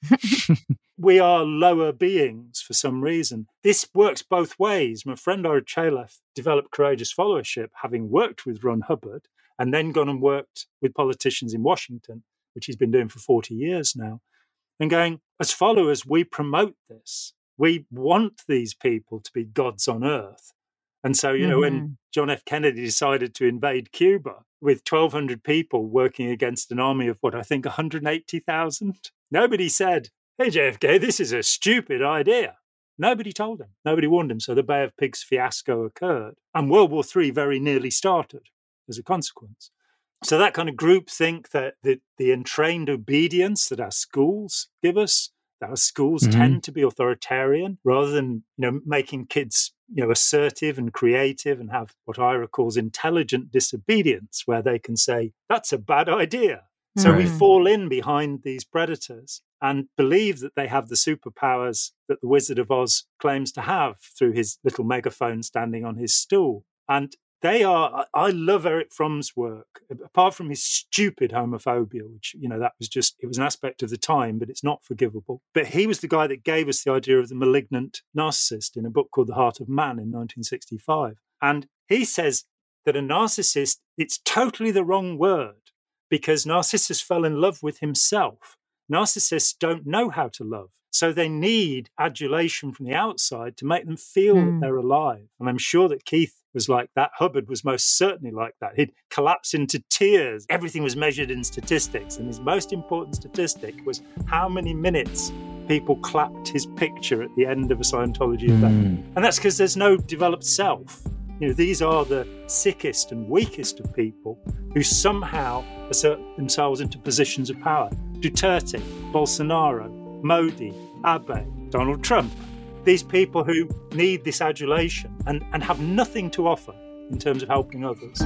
We are lower beings for some reason. This works both ways. My friend Ira Chalef developed courageous followership, having worked with Ron Hubbard, and then gone and worked with politicians in Washington, which he's been doing for 40 years now, and going, as followers, we promote this. We want these people to be gods on earth. And so, you know, when John F. Kennedy decided to invade Cuba with 1,200 people working against an army of, what, I think 180,000, nobody said, hey, JFK, this is a stupid idea. Nobody told him. Nobody warned him. So the Bay of Pigs fiasco occurred. And World War III very nearly started as a consequence. So that kind of groupthink, that the entrained obedience that our schools give us, that our schools tend to be authoritarian rather than, you know, making kids, you know, assertive and creative and have what Ira calls intelligent disobedience, where they can say, that's a bad idea. So we fall in behind these predators and believe that they have the superpowers that the Wizard of Oz claims to have through his little megaphone standing on his stool. And they are, I love Eric Fromm's work, apart from his stupid homophobia, which, you know, that was just, it was an aspect of the time, but it's not forgivable. But he was the guy that gave us the idea of the malignant narcissist in a book called The Heart of Man in 1965. And he says that a narcissist, it's totally the wrong word, because Narcissus fell in love with himself. Narcissists don't know how to love. So they need adulation from the outside to make them feel that they're alive. And I'm sure that Keith was like that. Hubbard was most certainly like that. He'd collapse into tears. Everything was measured in statistics. And his most important statistic was how many minutes people clapped his picture at the end of a Scientology event. And that's because there's no developed self. You know, these are the sickest and weakest of people who somehow assert themselves into positions of power. Duterte, Bolsonaro, Modi, Abe, Donald Trump. These people who need this adulation and have nothing to offer in terms of helping others.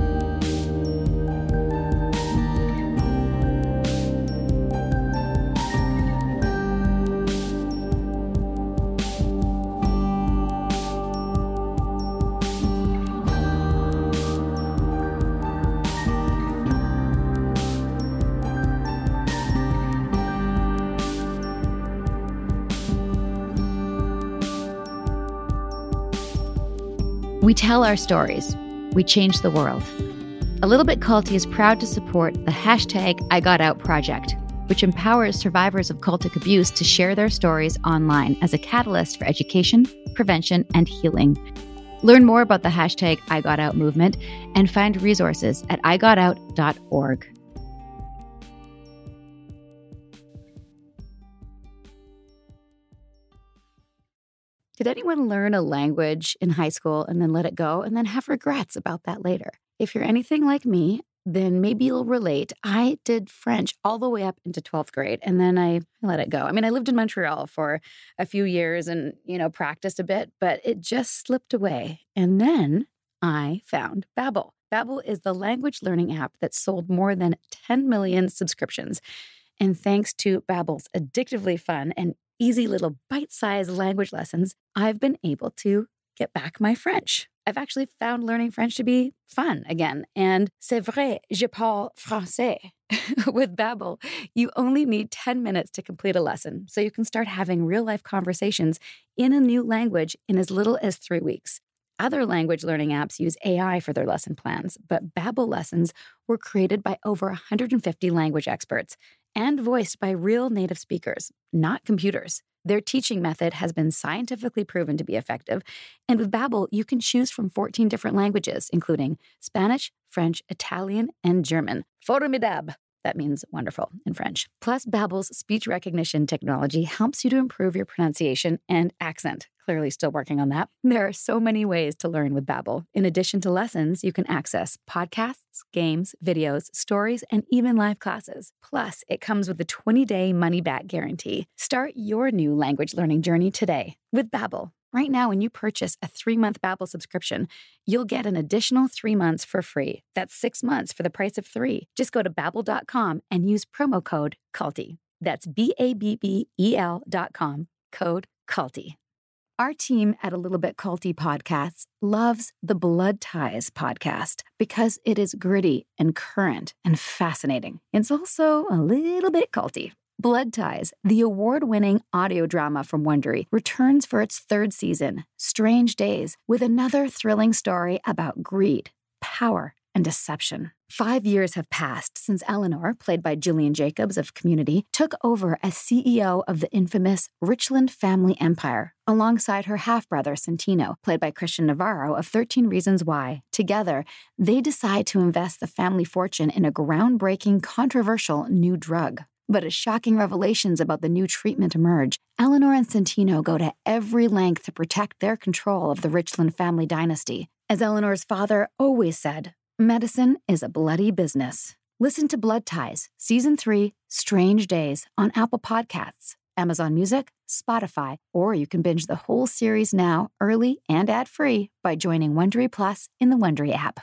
We tell our stories. We change the world. A Little Bit Culty is proud to support the #IGotOut project, which empowers survivors of cultic abuse to share their stories online as a catalyst for education, prevention, and healing. Learn more about the #IGotOut movement and find resources at igotout.org. Did anyone learn a language in high school and then let it go and then have regrets about that later? If you're anything like me, then maybe you'll relate. I did French all the way up into 12th grade, and then I let it go. I mean, I lived in Montreal for a few years and, you know, practiced a bit, but it just slipped away. And then I found Babbel. Babbel is the language learning app that sold more than 10 million subscriptions. And thanks to Babbel's addictively fun and easy little bite-sized language lessons, I've been able to get back my French. I've actually found learning French to be fun again. And c'est vrai, je parle français. With Babbel, you only need 10 minutes to complete a lesson, so you can start having real-life conversations in a new language in as little as 3 weeks. Other language learning apps use AI for their lesson plans, but Babbel lessons were created by over 150 language experts and voiced by real native speakers, not computers. Their teaching method has been scientifically proven to be effective, and with Babbel, you can choose from 14 different languages, including Spanish, French, Italian, and German. Formidable. That means wonderful in French. Plus, Babbel's speech recognition technology helps you to improve your pronunciation and accent. Clearly still working on that. There are so many ways to learn with Babbel. In addition to lessons, you can access podcasts, games, videos, stories, and even live classes. Plus, it comes with a 20-day money-back guarantee. Start your new language learning journey today with Babbel. Right now, when you purchase a 3-month Babbel subscription, you'll get an additional 3 months for free. That's 6 months for the price of 3. Just go to Babbel.com and use promo code CULTY. That's BABBEL.com, code CULTY. Our team at A Little Bit Culty Podcasts loves the Blood Ties podcast because it is gritty and current and fascinating. It's also a little bit culty. Blood Ties, the award-winning audio drama from Wondery, returns for its 3rd season, Strange Days, with another thrilling story about greed, power, and deception. 5 years have passed since Eleanor, played by Jillian Jacobs of Community, took over as CEO of the infamous Richland family empire, alongside her half-brother Santino, played by Christian Navarro of 13 Reasons Why. Together, they decide to invest the family fortune in a groundbreaking, controversial new drug. But as shocking revelations about the new treatment emerge, Eleanor and Santino go to every length to protect their control of the Richland family dynasty. As Eleanor's father always said, medicine is a bloody business. Listen to Blood Ties, Season 3, Strange Days, on Apple Podcasts, Amazon Music, Spotify, or you can binge the whole series now, early and ad-free, by joining Wondery Plus in the Wondery app.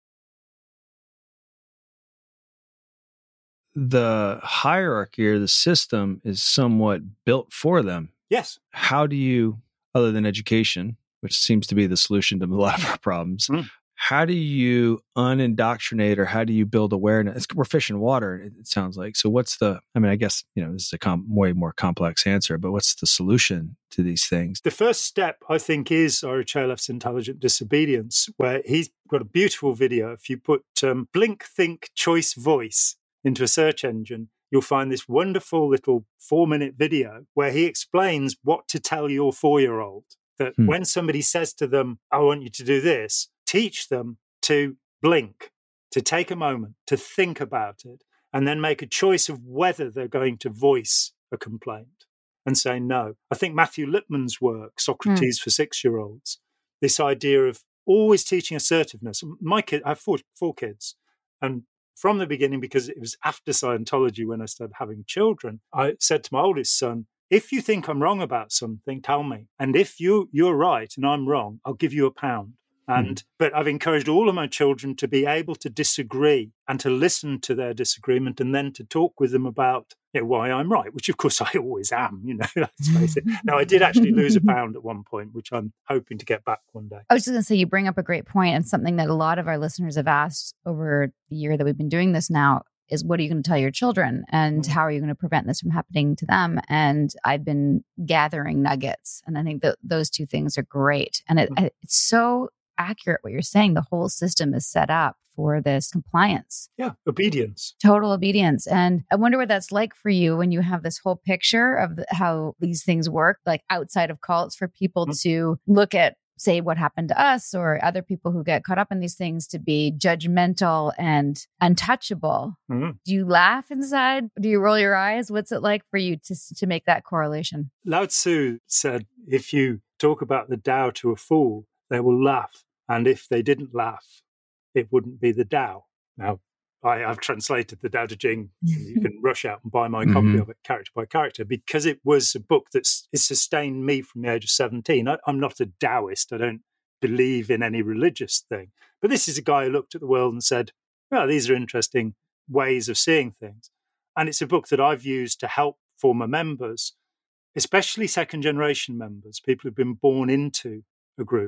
The hierarchy or the system is somewhat built for them. Yes. How do you, other than education, which seems to be the solution to a lot of our problems, how do you unindoctrinate, or how do you build awareness? We're fish in water, it sounds like. So what's the, I mean, I guess, this is a way more complex answer, but what's the solution to these things? The first step, I think, is Ira Chalef's Intelligent Disobedience, where he's got a beautiful video. If you put Blink, Think, Choice, Voice into a search engine, you'll find this wonderful little 4-minute video where he explains what to tell your 4-year-old. That when somebody says to them, I want you to do this, teach them to blink, to take a moment, to think about it, and then make a choice of whether they're going to voice a complaint and say no. I think Matthew Lipman's work, Socrates for 6-year-olds, this idea of always teaching assertiveness. My kid, I have four kids, and from the beginning, because it was after Scientology when I started having children, I said to my oldest son, if you think I'm wrong about something, tell me. And if you're right and I'm wrong, I'll give you £1. But I've encouraged all of my children to be able to disagree and to listen to their disagreement and then to talk with them about why I'm right, which of course I always am, let's face it. Now, I did actually lose £1 at one point, which I'm hoping to get back one day. I was just going to say, you bring up a great point, and something that a lot of our listeners have asked over the year that we've been doing this now is, what are you going to tell your children, and how are you going to prevent this from happening to them? And I've been gathering nuggets, and I think that those two things are great. And it's so accurate what you're saying. The whole system is set up for this compliance. Yeah, obedience. Total obedience. And I wonder what that's like for you when you have this whole picture of how these things work, like outside of cults, for people to look at, say, what happened to us or other people who get caught up in these things, to be judgmental and untouchable. Do you laugh inside? Do you roll your eyes? What's it like for you to make that correlation? Lao Tzu said, if you talk about the Tao to a fool, they will laugh. And if they didn't laugh, it wouldn't be the Tao. Now, I've translated the Tao Te Ching. You can rush out and buy my copy of it, character by character, because it was a book it sustained me from the age of 17. I'm not a Taoist. I don't believe in any religious thing. But this is a guy who looked at the world and said, well, these are interesting ways of seeing things. And it's a book that I've used to help former members, especially second-generation members, people who've been born into a group,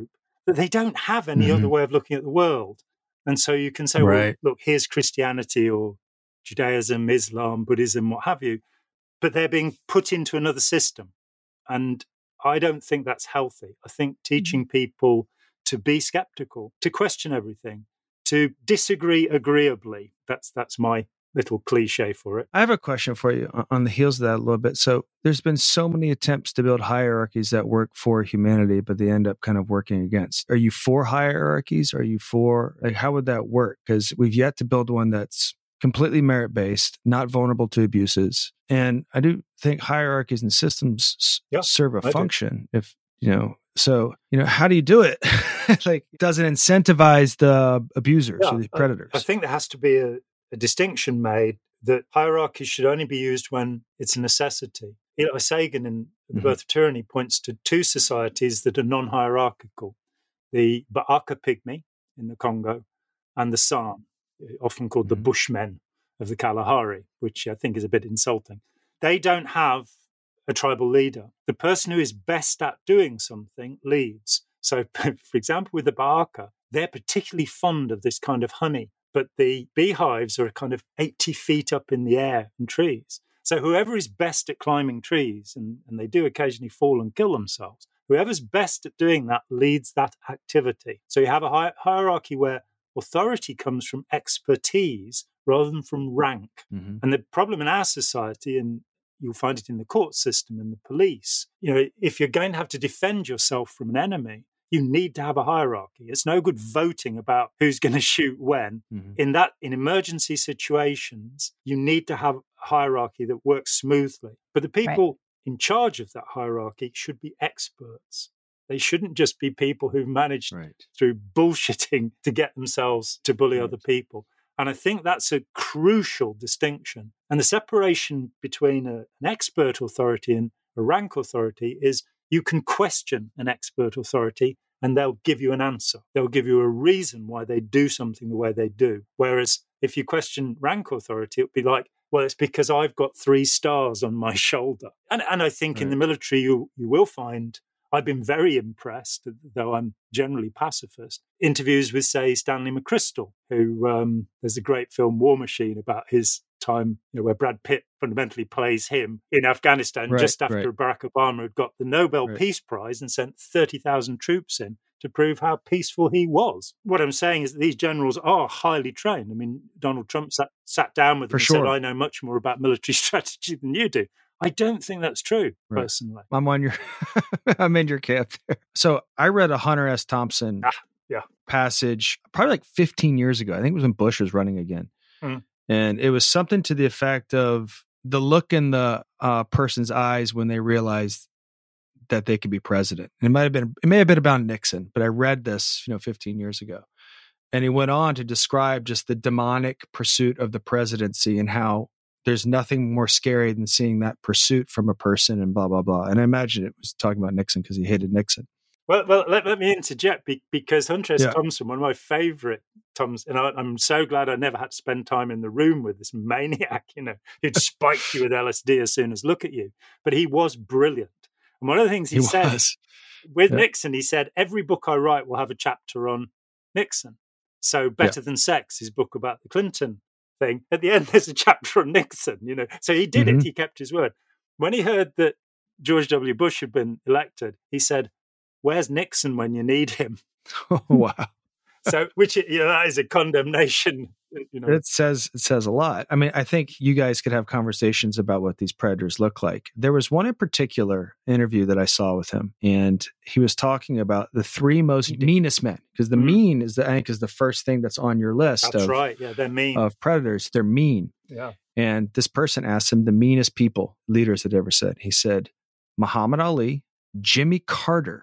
that they don't have any other way of looking at the world. And so you can say, well, Right. look, here's Christianity or Judaism, Islam, Buddhism, what have you, but they're being put into another system. And I don't think that's healthy. I think teaching people to be skeptical, to question everything, to disagree agreeably, that's my little cliche for it. I have a question for you on the heels of that a little bit. So there's been so many attempts to build hierarchies that work for humanity, but they end up kind of working against. Are you for hierarchies? Are you for, like, how would that work? Because we've yet to build one that's completely merit-based, not vulnerable to abuses. And I do think hierarchies and systems Yeah, serve a I do. function. If, so, how do you do it? Like, does it incentivize the abusers or the predators? I think there has to be a distinction made that hierarchies should only be used when it's a necessity. Eli Sagan in The Birth of Tyranny points to two societies that are non-hierarchical, the Baaka Pygmy in the Congo and the San, often called the Bushmen of the Kalahari, which I think is a bit insulting. They don't have a tribal leader. The person who is best at doing something leads. So, for example, with the Baaka, they're particularly fond of this kind of honey, but the beehives are kind of 80 feet up in the air in trees. So whoever is best at climbing trees, and they do occasionally fall and kill themselves, whoever's best at doing that leads that activity. So you have a hierarchy where authority comes from expertise rather than from rank. And the problem in our society, and you'll find it in the court system and the police, if you're going to have to defend yourself from an enemy, you need to have a hierarchy. It's no good voting about who's going to shoot when. In emergency situations, you need to have a hierarchy that works smoothly. But the people in charge of that hierarchy should be experts. They shouldn't just be people who've managed through bullshitting to get themselves to bully other people. And I think that's a crucial distinction. And the separation between an expert authority and a rank authority is you can question an expert authority and they'll give you an answer. They'll give you a reason why they do something the way they do. Whereas if you question rank authority, it'd be like, well, it's because I've got 3 stars on my shoulder. And I think in the military, you will find, I've been very impressed, though I'm generally pacifist, interviews with, say, Stanley McChrystal, who there's a great film, War Machine, about his time, where Brad Pitt fundamentally plays him in Afghanistan just after Barack Obama had got the Nobel Peace Prize and sent 30,000 troops in to prove how peaceful he was. What I'm saying is that these generals are highly trained. I mean, Donald Trump sat down with them and said, I know much more about military strategy than you do. I don't think that's true, personally. I'm in your camp there. So I read a Hunter S. Thompson passage probably like 15 years ago. I think it was when Bush was running again. And it was something to the effect of the look in the person's eyes when they realized that they could be president. And it may have been about Nixon, but I read this, 15 years ago. And he went on to describe just the demonic pursuit of the presidency and how there's nothing more scary than seeing that pursuit from a person and blah, blah, blah. And I imagine it was talking about Nixon because he hated Nixon. Well, let me interject because Hunter S. Thompson, one of my favorite Toms, and I'm so glad I never had to spend time in the room with this maniac, who'd spike you with LSD as soon as look at you. But he was brilliant. And one of the things he said with Nixon, he said, every book I write will have a chapter on Nixon. So Better Than Sex, his book about the Clinton thing, at the end there's a chapter on Nixon, So he did it. He kept his word. When he heard that George W. Bush had been elected, he said, where's Nixon when you need him? Oh, wow. So, which, that is a condemnation. It says a lot. I mean, I think you guys could have conversations about what these predators look like. There was one in particular interview that I saw with him, and he was talking about the 3 most meanest men, because the mean is I think is the first thing that's on your list. That's right. Yeah, they're mean. Of predators. They're mean. Yeah. And this person asked him the meanest leaders had ever said. He said, Muhammad Ali, Jimmy Carter,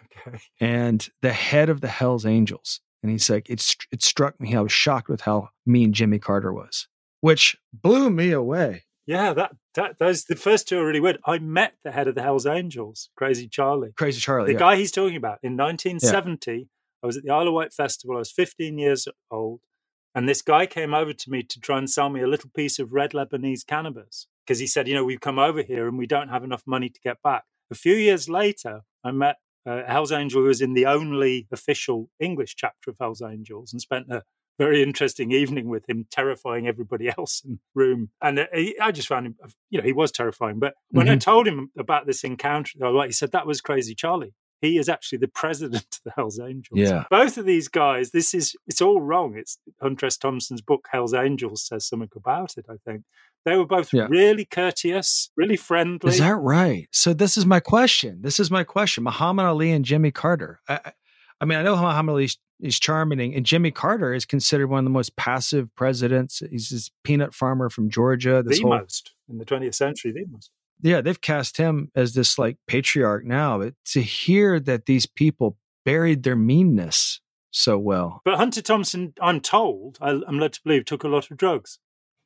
and the head of the Hells Angels. And he's like, it struck me. I was shocked with how mean Jimmy Carter was, which blew me away. Yeah, those the first 2 are really weird. I met the head of the Hells Angels, Crazy Charlie. The guy he's talking about. In 1970, I was at the Isle of Wight Festival. I was 15 years old. And this guy came over to me to try and sell me a little piece of red Lebanese cannabis. Because he said, we've come over here and we don't have enough money to get back. A few years later, I met Hell's Angel, who was in the only official English chapter of Hell's Angels, and spent a very interesting evening with him, terrifying everybody else in the room. And I just found him, he was terrifying. But when I told him about this encounter, he said, that was Crazy Charlie. He is actually the president of the Hells Angels. Yeah. Both of these guys, it's all wrong. It's Hunter S. Thompson's book, Hells Angels, says something about it, I think. They were both really courteous, really friendly. Is that right? So this is my question. Muhammad Ali and Jimmy Carter. I mean, I know Muhammad Ali is charming, and Jimmy Carter is considered one of the most passive presidents. He's this peanut farmer from Georgia. Most in the 20th century, the most. Yeah, they've cast him as this like patriarch now. But to hear that these people buried their meanness so well. But Hunter Thompson, I'm told, I'm led to believe, took a lot of drugs.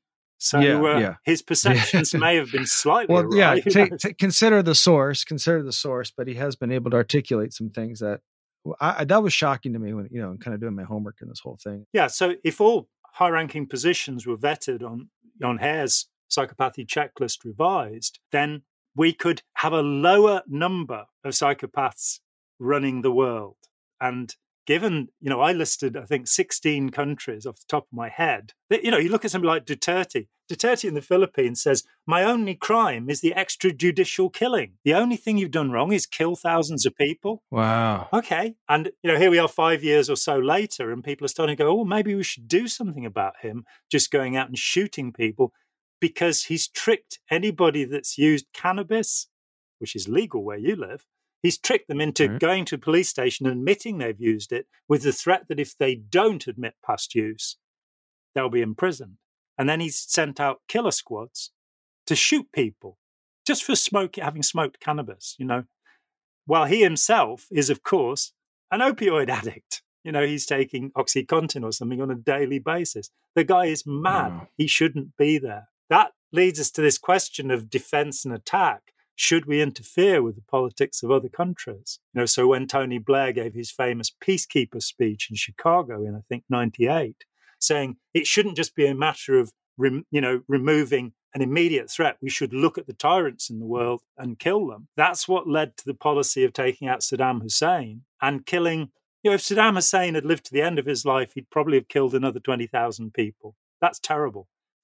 So his perceptions may have been slightly awry. Consider the source, but he has been able to articulate some things that that was shocking to me when, kind of doing my homework in this whole thing. Yeah, so if all high-ranking positions were vetted on Hare's psychopathy checklist revised, then we could have a lower number of psychopaths running the world. And given, I listed, I think, 16 countries off the top of my head. You look at somebody like Duterte. Duterte in the Philippines says, my only crime is the extrajudicial killing. The only thing you've done wrong is kill thousands of people. Wow. Okay. And, here we are 5 years or so later, and people are starting to go, oh, maybe we should do something about him just going out and shooting people, because he's tricked anybody that's used cannabis, which is legal where you live. He's tricked them into going to a police station and admitting they've used it, with the threat that if they don't admit past use, they'll be imprisoned. And then he's sent out killer squads to shoot people just for having smoked cannabis, while he himself is, of course, an opioid addict. He's taking OxyContin or something on a daily basis. The guy is mad. Wow. He shouldn't be there. That leads us to this question of defense and attack. Should we interfere with the politics of other countries? So when Tony Blair gave his famous peacekeeper speech in Chicago in, I think, 98, saying it shouldn't just be a matter of, removing an immediate threat. We should look at the tyrants in the world and kill them. That's what led to the policy of taking out Saddam Hussein and killing. If Saddam Hussein had lived to the end of his life, he'd probably have killed another 20,000 people. That's terrible.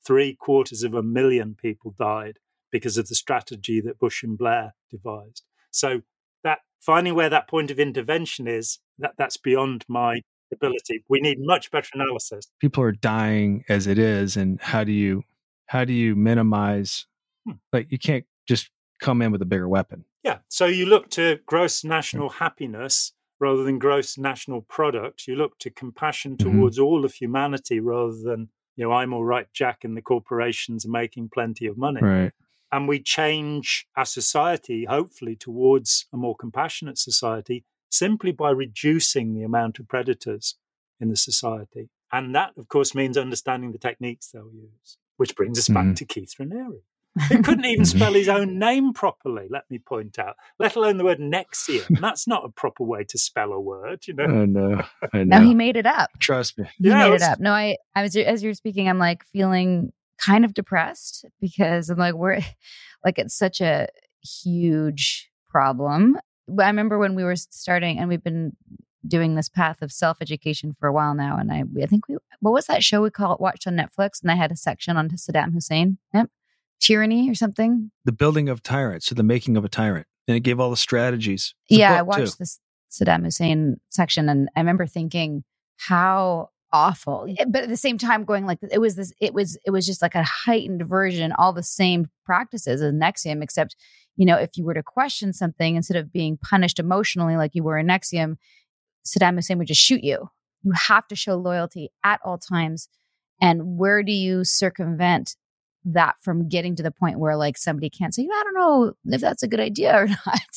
750,000 people died because of the strategy that Bush and Blair devised. So that finding where that point of intervention is, that's beyond my ability. We need much better analysis. People are dying as it is, and how do you minimize? Like, you can't just come in with a bigger weapon. Yeah. So you look to gross national happiness rather than gross national product. You look to compassion towards all of humanity rather than, I'm all right, Jack, and the corporations are making plenty of money. Right. And we change our society, hopefully, towards a more compassionate society simply by reducing the amount of predators in the society. And that, of course, means understanding the techniques they'll use, which brings us back to Keith Raniere, who couldn't even spell his own name properly, let me point out, let alone the word NXIVM. That's not a proper way to spell a word, I know. No, he made it up. Trust me. He made it up. No, I was, as you're speaking, I'm like feeling kind of depressed because I'm like, it's such a huge problem. I remember when we were starting, and we've been doing this path of self-education for a while now. And I think what was that show we watched on Netflix? And I had a section on Saddam Hussein. Yep. Tyranny or something. The Building of Tyrants, so the making of a tyrant. And it gave all the strategies. I watched this Saddam Hussein section, and I remember thinking how awful, but at the same time going like, it was just like a heightened version, all the same practices as NXIVM, except, if you were to question something, instead of being punished emotionally like you were in NXIVM, Saddam Hussein would just shoot you. You have to show loyalty at all times. And where do you circumvent that from getting to the point where like somebody can't say, I don't know if that's a good idea or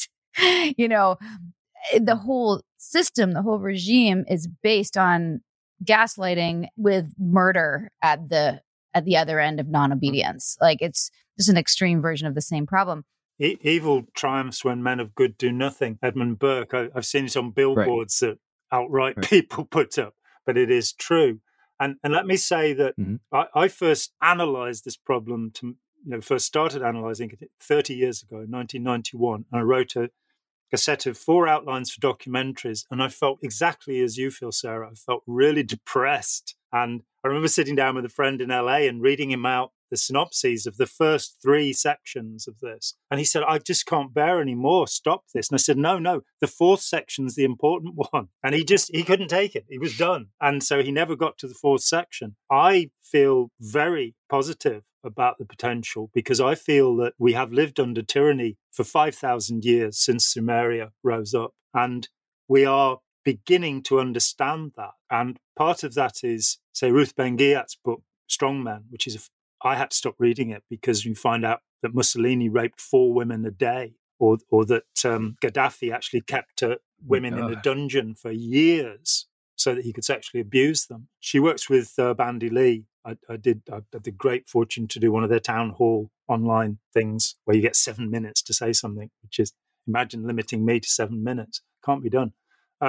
not? The whole system, the whole regime is based on gaslighting with murder at the other end of non-obedience. Like, it's just an extreme version of the same problem. Evil triumphs when men of good do nothing. Edmund Burke, I've seen it on billboards that outright people put up, but it is true. And let me say that I first analysed this problem first started analysing it 30 years ago, in 1991. And I wrote a a set of 4 outlines for documentaries, and I felt exactly as you feel, Sarah. I felt really depressed. And I remember sitting down with a friend in LA and reading him out the synopses of the first 3 sections of this. And he said, I just can't bear anymore. Stop this. And I said, no, the 4th section's the important one. And he couldn't take it. He was done. And so he never got to the 4th section. I feel very positive about the potential because I feel that we have lived under tyranny for 5,000 years since Sumeria rose up. And we are beginning to understand that. And part of that is, say, Ruth Ben-Ghiat's book, Strongmen, which is I had to stop reading it because you find out that Mussolini raped 4 women a day, or that Gaddafi actually kept women in a dungeon for years so that he could sexually abuse them. She works with Bandy Lee. I had the great fortune to do one of their town hall online things where you get 7 minutes to say something, which is, imagine limiting me to 7 minutes. Can't be done.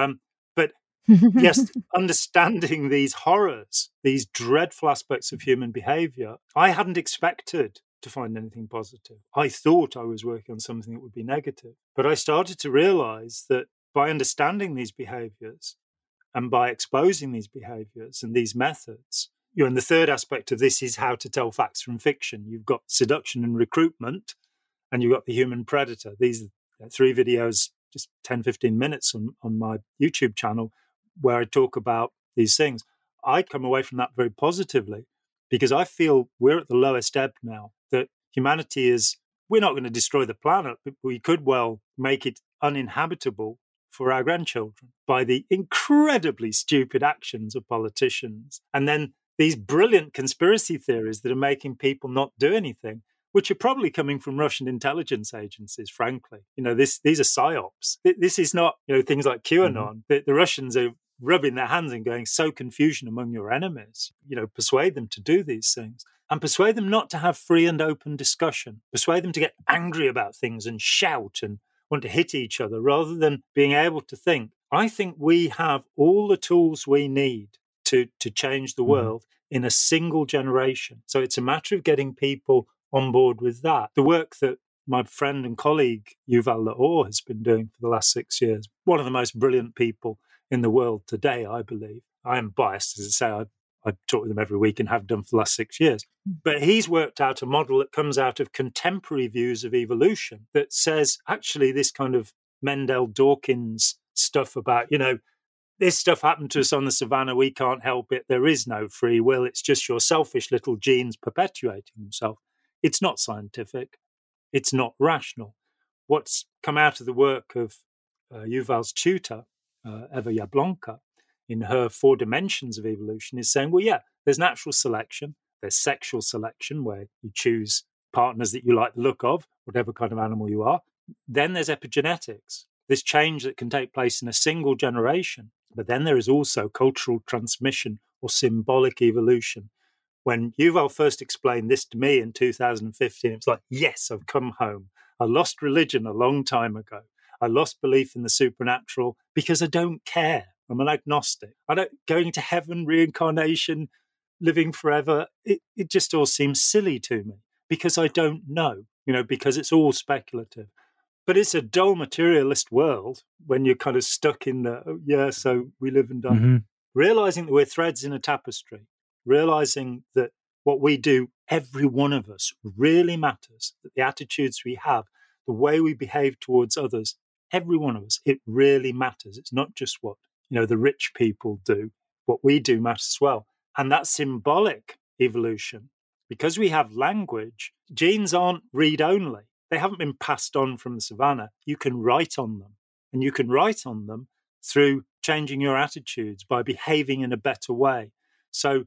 But yes, understanding these horrors, these dreadful aspects of human behavior, I hadn't expected to find anything positive. I thought I was working on something that would be negative. But I started to realize that by understanding these behaviors and by exposing these behaviors and these methods, and the third aspect of this is how to tell facts from fiction. You've got seduction and recruitment, and you've got the human predator. These are 3 videos, just 10, 15 minutes on my YouTube channel, where I talk about these things. I come away from that very positively because I feel we're at the lowest ebb now, that humanity is, we're not going to destroy the planet, but we could well make it uninhabitable for our grandchildren by the incredibly stupid actions of politicians. And then these brilliant conspiracy theories that are making people not do anything, which are probably coming from Russian intelligence agencies, frankly. These are psyops. This is not, things like QAnon. The Russians are rubbing their hands and going, sow confusion among your enemies. Persuade them to do these things. And persuade them not to have free and open discussion. Persuade them to get angry about things and shout and want to hit each other rather than being able to think. I think we have all the tools we need to change the world in a single generation. So it's a matter of getting people on board with that. The work that my friend and colleague Yuval Laor has been doing for the last 6 years, one of the most brilliant people in the world today, I believe. I am biased, as I say, I talk with him every week and have done for the last 6 years. But he's worked out a model that comes out of contemporary views of evolution that says, actually, this kind of Mendel Dawkins stuff about, this stuff happened to us on the savannah, we can't help it, there is no free will, it's just your selfish little genes perpetuating themselves. It's not scientific. It's not rational. What's come out of the work of Yuval's tutor, Eva Jablonka, in her 4 dimensions of evolution is saying, well, yeah, there's natural selection, there's sexual selection where you choose partners that you like the look of, whatever kind of animal you are. Then there's epigenetics, this change that can take place in a single generation. But then there is also cultural transmission or symbolic evolution. When Yuval first explained this to me in 2015, it was like, yes, I've come home. I lost religion a long time ago. I lost belief in the supernatural because I don't care. I'm an agnostic. I don't going to heaven, reincarnation, living forever. It just all seems silly to me because I don't know, because it's all speculative. But it's a dull materialist world when you're kind of stuck in the, so we live and die. Mm-hmm. Realizing that we're threads in a tapestry, realizing that what we do, every one of us, really matters, that the attitudes we have, the way we behave towards others, every one of us, it really matters. It's not just what, the rich people do. What we do matters as well. And that symbolic evolution, because we have language, genes aren't read-only. They haven't been passed on from the savannah. You can write on them. And you can write on them through changing your attitudes, by behaving in a better way. So,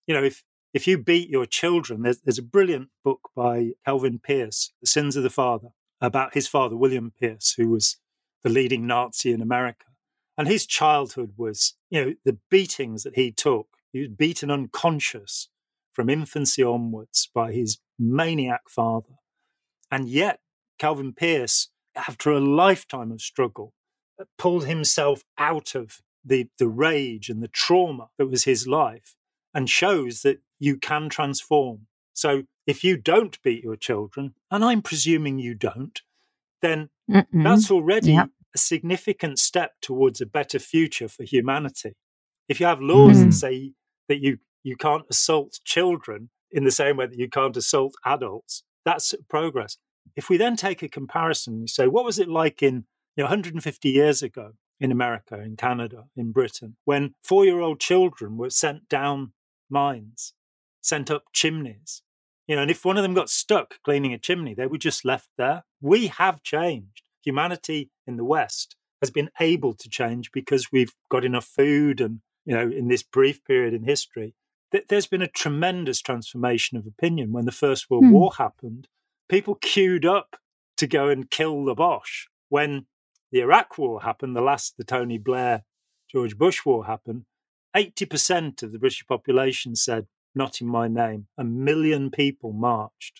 if you beat your children, there's a brilliant book by Calvin Pierce, The Sins of the Father, about his father, William Pierce, who was the leading Nazi in America. And his childhood was, the beatings that he took. He was beaten unconscious from infancy onwards by his maniac father. And yet, Calvin Pierce, after a lifetime of struggle, pulled himself out of the rage and the trauma that was his life and shows that you can transform. So if you don't beat your children, and I'm presuming you don't, then that's already a significant step towards a better future for humanity. If you have laws that say that you can't assault children in the same way that you can't assault adults, that's progress. If we then take a comparison, you say, what was it like in 150 years ago in America, in Canada, in Britain, when 4-year-old children were sent down mines, sent up chimneys? And if one of them got stuck cleaning a chimney, they were just left there. We have changed. Humanity in the West has been able to change because we've got enough food and, in this brief period in history, there's been a tremendous transformation of opinion. When the First World War happened, people queued up to go and kill the Boche. When the Iraq War happened, the Tony Blair, George Bush War happened, 80% of the British population said, not in my name. 1 million people marched.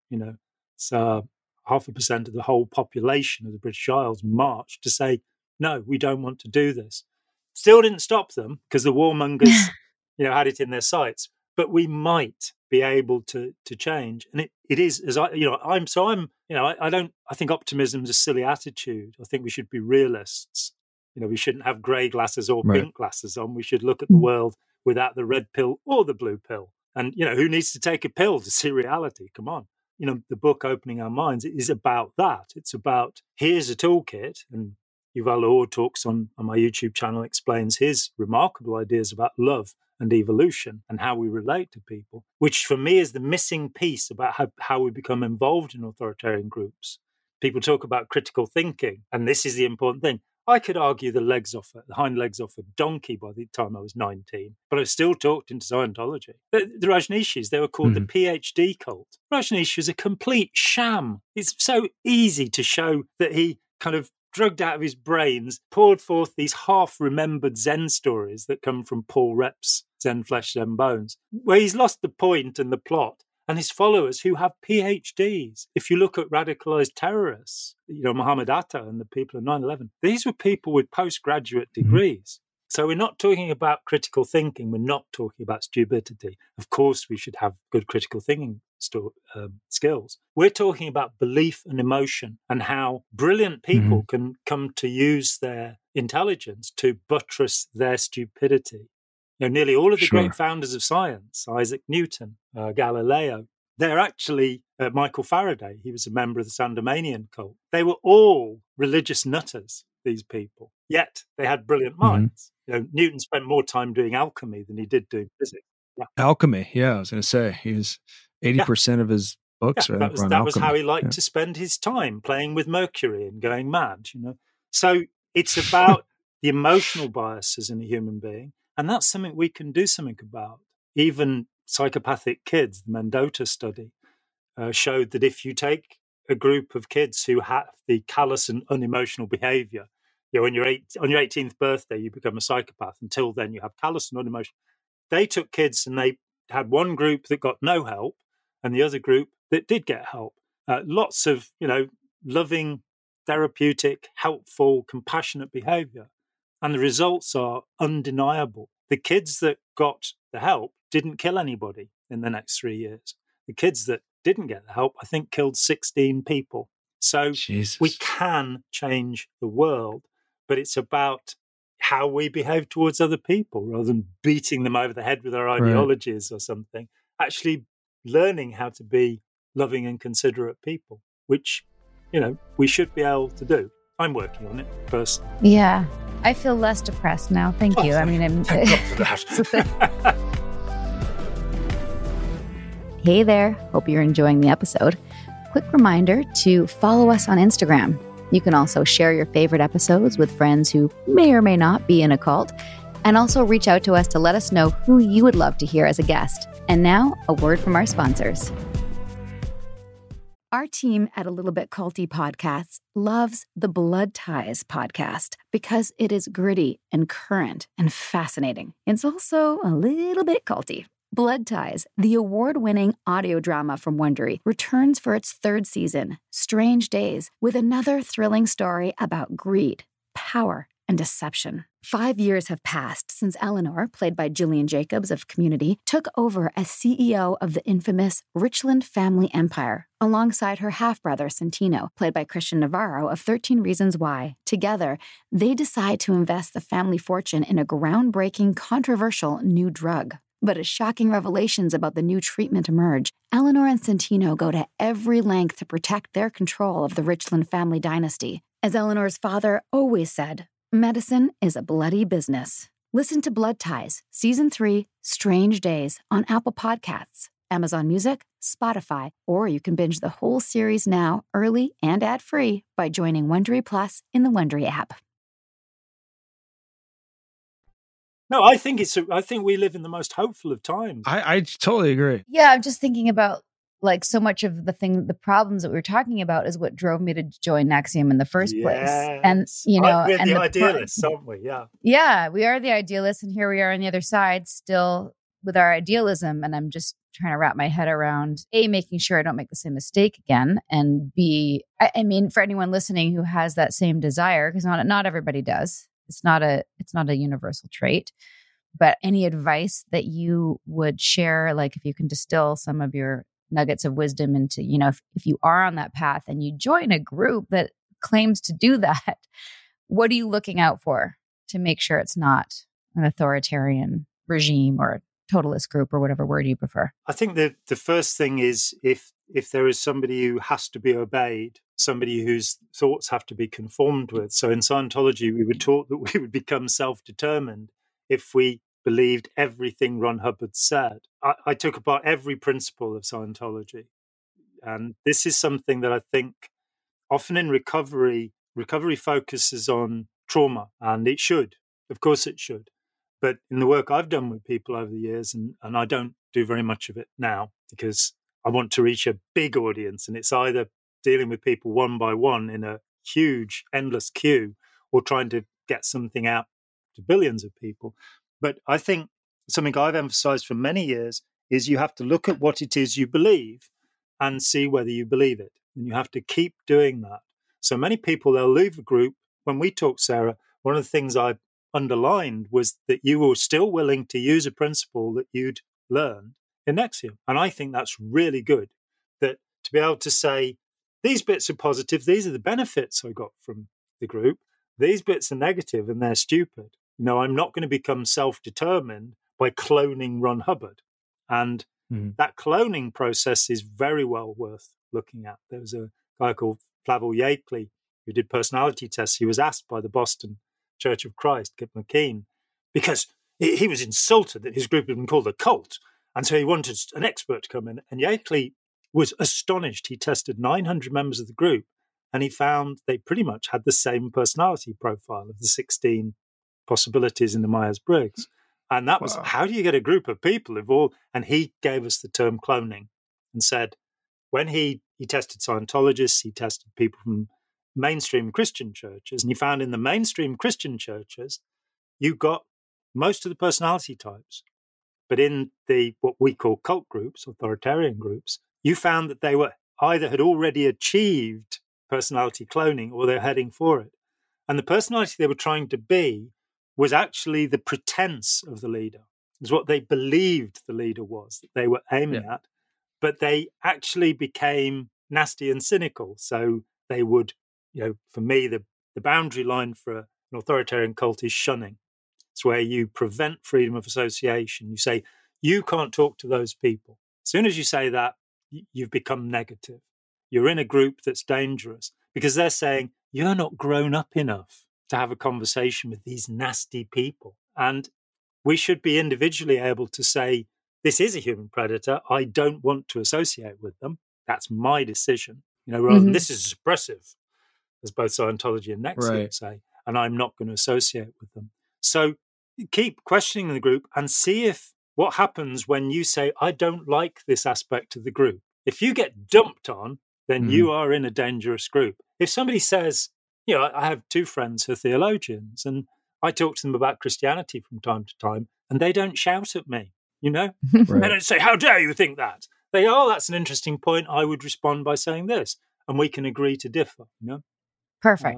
So 0.5% of the whole population of the British Isles marched to say, no, we don't want to do this. Still didn't stop them because the warmongers, had it in their sights. But we might be able to change, and it is as I think optimism is a silly attitude. I think we should be realists. We shouldn't have grey glasses or pink glasses on. We should look at the world without the red pill or the blue pill. And who needs to take a pill to see reality? Come on. The book Opening Our Minds is about that. It's about, here's a toolkit, and Yuval Orr talks on my YouTube channel, explains his remarkable ideas about love and evolution and how we relate to people, which for me is the missing piece about how we become involved in authoritarian groups. People talk about critical thinking, and this is the important thing. I could argue the hind legs off a donkey by the time I was 19, but I still talked into Scientology. The Rajneeshis, they were called the PhD cult. Rajneesh was a complete sham. It's so easy to show that he kind of drugged out of his brains, poured forth these half-remembered Zen stories that come from Paul Repp's Zen Flesh, Zen Bones, where he's lost the point and the plot. And his followers who have PhDs. If you look at radicalized terrorists, Mohammed Atta and the people of 9/11, these were people with postgraduate degrees. So we're not talking about critical thinking. We're not talking about stupidity. Of course, we should have good critical thinking skills. We're talking about belief and emotion and how brilliant people can come to use their intelligence to buttress their stupidity. Nearly all of the great founders of science, Isaac Newton, Galileo, they're actually Michael Faraday. He was a member of the Sandemanian cult. They were all religious nutters, these people, yet they had brilliant minds. Newton spent more time doing alchemy than he did doing physics. Yeah. Alchemy, I was going to say, he was 80% of his books. That was how he liked to spend his time, playing with Mercury and going mad. So it's about the emotional biases in a human being. And that's something we can do something about. Even psychopathic kids, the Mendota study, showed that if you take a group of kids who have the callous and unemotional behavior, on your 18th birthday, you become a psychopath. Until then, you have callous and unemotional. They took kids and they had one group that got no help and the other group that did get help. Lots of, loving, therapeutic, helpful, compassionate behavior. And the results are undeniable. The kids that got the help didn't kill anybody in the next 3 years. The kids that didn't get the help, I think, killed 16 people. So we can change the world, but it's about how we behave towards other people rather than beating them over the head with our ideologies or something. Actually learning how to be loving and considerate people, which, we should be able to do. I'm working on it personally. Yeah. I feel less depressed now. Thank you. Thank God for that. Hey there. Hope you're enjoying the episode. Quick reminder to follow us on Instagram. You can also share your favorite episodes with friends who may or may not be in a cult, and also reach out to us to let us know who you would love to hear as a guest. And now, a word from our sponsors. Our team at A Little Bit Culty Podcasts loves the Blood Ties podcast because it is gritty and current and fascinating. It's also a little bit culty. Blood Ties, the award-winning audio drama from Wondery, returns for its 3rd season, Strange Days, with another thrilling story about greed, power, and deception. 5 years have passed since Eleanor, played by Gillian Jacobs of Community, took over as CEO of the infamous Richland family empire, alongside her half-brother Santino, played by Christian Navarro of 13 Reasons Why. Together, they decide to invest the family fortune in a groundbreaking, controversial new drug. But as shocking revelations about the new treatment emerge, Eleanor and Santino go to every length to protect their control of the Richland family dynasty. As Eleanor's father always said, medicine is a bloody business. Listen to Blood Ties, Season 3, Strange Days on Apple Podcasts, Amazon Music, Spotify, or you can binge the whole series now, early and ad-free, by joining Wondery Plus in the Wondery app. No, I think we live in the most hopeful of times. I totally agree. Yeah, I'm just thinking about like so much of the problems that we were talking about is what drove me to join NXIVM in the first place. And, you know, we're and the idealists, aren't we? Yeah. Yeah, we are the idealists. And here we are on the other side still with our idealism. And I'm just trying to wrap my head around A, making sure I don't make the same mistake again. And B, I mean, for anyone listening who has that same desire, because not everybody does. It's not a universal trait. But any advice that you would share, like if you can distill some of your nuggets of wisdom into, you know, if you are on that path and you join a group that claims to do that, what are you looking out for to make sure it's not an authoritarian regime or totalist group or whatever word you prefer? I think the first thing is if there is somebody who has to be obeyed, somebody whose thoughts have to be conformed with. So in Scientology, we were taught that we would become self-determined if we believed everything Ron Hubbard said. I took apart every principle of Scientology. And this is something that I think often in recovery focuses on trauma, and it should. Of course it should. But in the work I've done with people over the years, and I don't do very much of it now because I want to reach a big audience, and it's either dealing with people one by one in a huge, endless queue or trying to get something out to billions of people. But I think something I've emphasized for many years is you have to look at what it is you believe and see whether you believe it. And you have to keep doing that. So many people, they'll leave a group. When we talked, Sarah, one of the things I underlined was that you were still willing to use a principle that you'd learned in NXIVM. And I think that's really good, that to be able to say, these bits are positive, these are the benefits I got from the group, these bits are negative and they're stupid. You know, I'm not going to become self-determined by cloning Ron Hubbard. And that cloning process is very well worth looking at. There was a guy called Flavell Yakeley who did personality tests. He was asked by the Boston Church of Christ, Kip McKean, because he was insulted that his group had been called a cult. And so he wanted an expert to come in. And Yakeley was astonished. He tested 900 members of the group and he found they pretty much had the same personality profile of the 16 possibilities in the Myers-Briggs. And that was, how do you get a group of people involved? And he gave us the term cloning and said, when he tested Scientologists, he tested people from mainstream Christian churches, and he found in the mainstream Christian churches, you got most of the personality types. But in the what we call cult groups, authoritarian groups, you found that they were either had already achieved personality cloning or they're heading for it. And the personality they were trying to be was actually the pretense of the leader. It was what they believed the leader was, that they were aiming at. But they actually became nasty and cynical. So they would, you know, for me, the boundary line for an authoritarian cult is shunning. It's where you prevent freedom of association. You say, you can't talk to those people. As soon as you say that, you've become negative. You're in a group that's dangerous because they're saying, you're not grown up enough to have a conversation with these nasty people. And we should be individually able to say, this is a human predator. I don't want to associate with them. That's my decision. You know, rather than this is suppressive, as both Scientology and NXIVM say, and I'm not going to associate with them. So keep questioning the group and see if what happens when you say, I don't like this aspect of the group. If you get dumped on, then you are in a dangerous group. If somebody says, you know, I have two friends who are theologians and I talk to them about Christianity from time to time and they don't shout at me, you know? They don't say, how dare you think that? They, oh, that's an interesting point. I would respond by saying this. And we can agree to differ, you know? Perfect.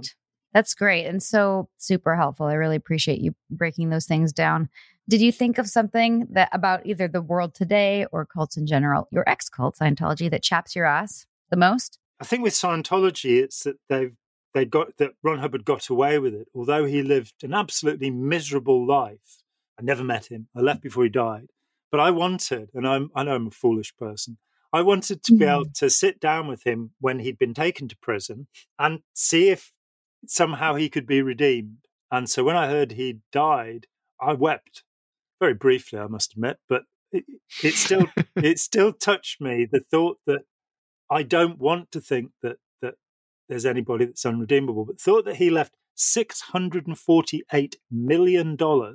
That's great and so super helpful. I really appreciate you breaking those things down. Did you think of something that about either the world today or cults in general, your ex-cult Scientology, that chaps your ass the most? I think with Scientology, it's that that Ron Hubbard got away with it, although he lived an absolutely miserable life. I never met him. I left before he died. But I wanted, and I know I'm a foolish person, I wanted to be able to sit down with him when he'd been taken to prison and see if somehow he could be redeemed. And so when I heard he'd died, I wept very briefly, I must admit, but it still touched me, the thought that I don't want to think that there's anybody that's unredeemable, but thought that he left $648 million,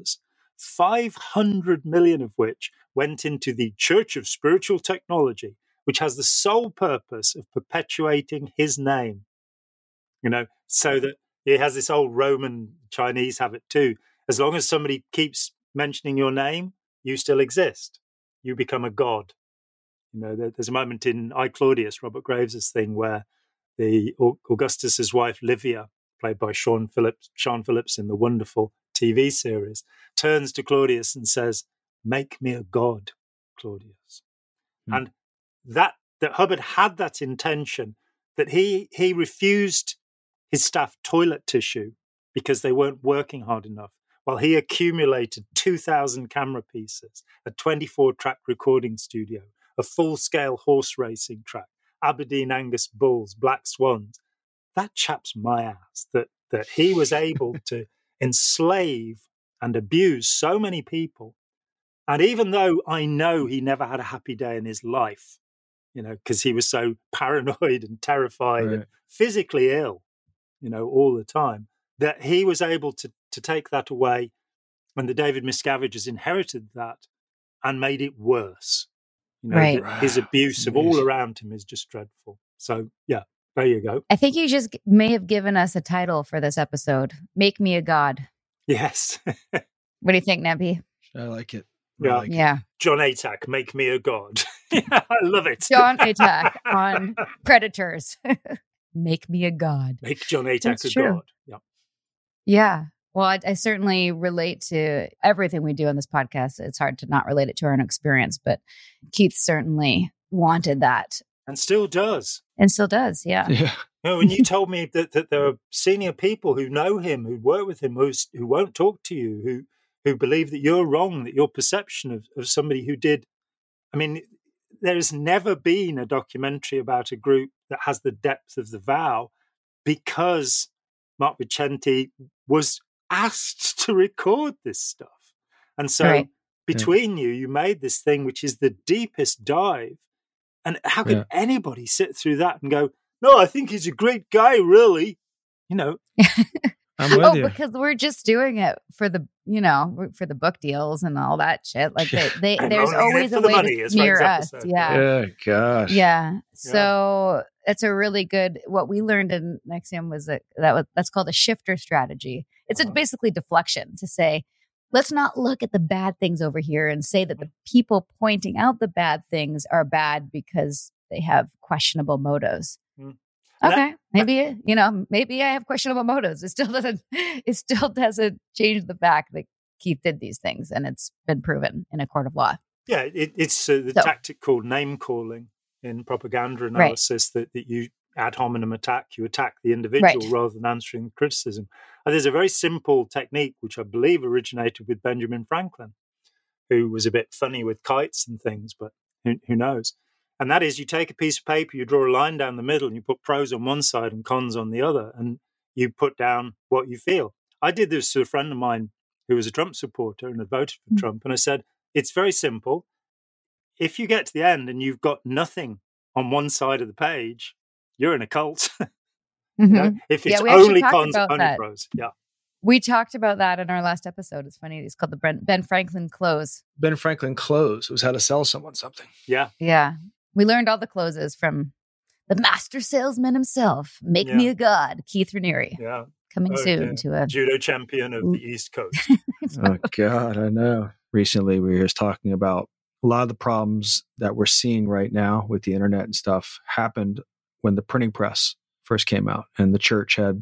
$500 million of which went into the Church of Spiritual Technology, which has the sole purpose of perpetuating his name. So that he has this old Roman Chinese have it too. As long as somebody keeps mentioning your name, you still exist. You become a god. There's a moment in I, Claudius, Robert Graves' thing, where the Augustus's wife, Livia, played by Sean Phillips in the wonderful TV series, turns to Claudius and says, "Make me a god, Claudius." And that Hubbard had that intention, that he refused his staff toilet tissue because they weren't working hard enough, while he accumulated 2,000 camera pieces, a 24-track recording studio, a full-scale horse racing track, Aberdeen Angus bulls, black swans. That chaps my ass that he was able to enslave and abuse so many people. And even though I know he never had a happy day in his life, because he was so paranoid and terrified and physically ill, all the time, that he was able to take that away, and the David Miscavige's inherited that and made it worse. His abuse of all around him is just dreadful. So, yeah, there you go. I think you just may have given us a title for this episode. Make Me a God. Yes. What do you think, Nebby? I like it. Yeah. Like it. Yeah. John Atack, Make Me a God. Yeah, I love it. John Atack on Predators. Make me a god. Make John Atack That's a true. god. Yeah. Yeah. Well, I certainly relate to everything we do on this podcast. It's hard to not relate it to our own experience, but Keith certainly wanted that. And still does. And still does, yeah. Yeah. When you told me that there are senior people who know him, who work with him, who won't talk to you, who believe that you're wrong, that your perception of somebody who did, there has never been a documentary about a group that has the depth of the vow, because Mark Vicente was asked to record this stuff. And so between you made this thing, which is the deepest dive. And how could anybody sit through that and go, no, I think he's a great guy, really? I'm with you. Because we're just doing it for the, for the book deals and all that shit. Like there's always a way to smear us. Yeah. Yeah, gosh. Yeah. So it's a really good, what we learned in NXIVM was that's called a shifter strategy. It's basically deflection, to say, let's not look at the bad things over here and say that the people pointing out the bad things are bad because they have questionable motives. Okay, maybe I have questionable motives. It still doesn't change the fact that Keith did these things, and it's been proven in a court of law. Yeah, it's the tactic called name calling in propaganda analysis, that you ad hominem attack, you attack the individual rather than answering criticism. And there's a very simple technique which I believe originated with Benjamin Franklin, who was a bit funny with kites and things, but who knows? And that is, you take a piece of paper, you draw a line down the middle, and you put pros on one side and cons on the other, and you put down what you feel. I did this to a friend of mine who was a Trump supporter and had voted for Trump, and I said, it's very simple. If you get to the end and you've got nothing on one side of the page, you're in a cult. If it's only cons, only pros. Yeah. We talked about that in our last episode. It's funny. It's called the Ben Franklin close. Ben Franklin close was how to sell someone something. Yeah. Yeah. We learned all the closes from the master salesman himself. Make me a god, Keith Raniere. Yeah. Coming soon to a judo champion of the East Coast. Oh, God, I know. Recently, we were just talking about a lot of the problems that we're seeing right now with the internet and stuff happened when the printing press first came out, and the church had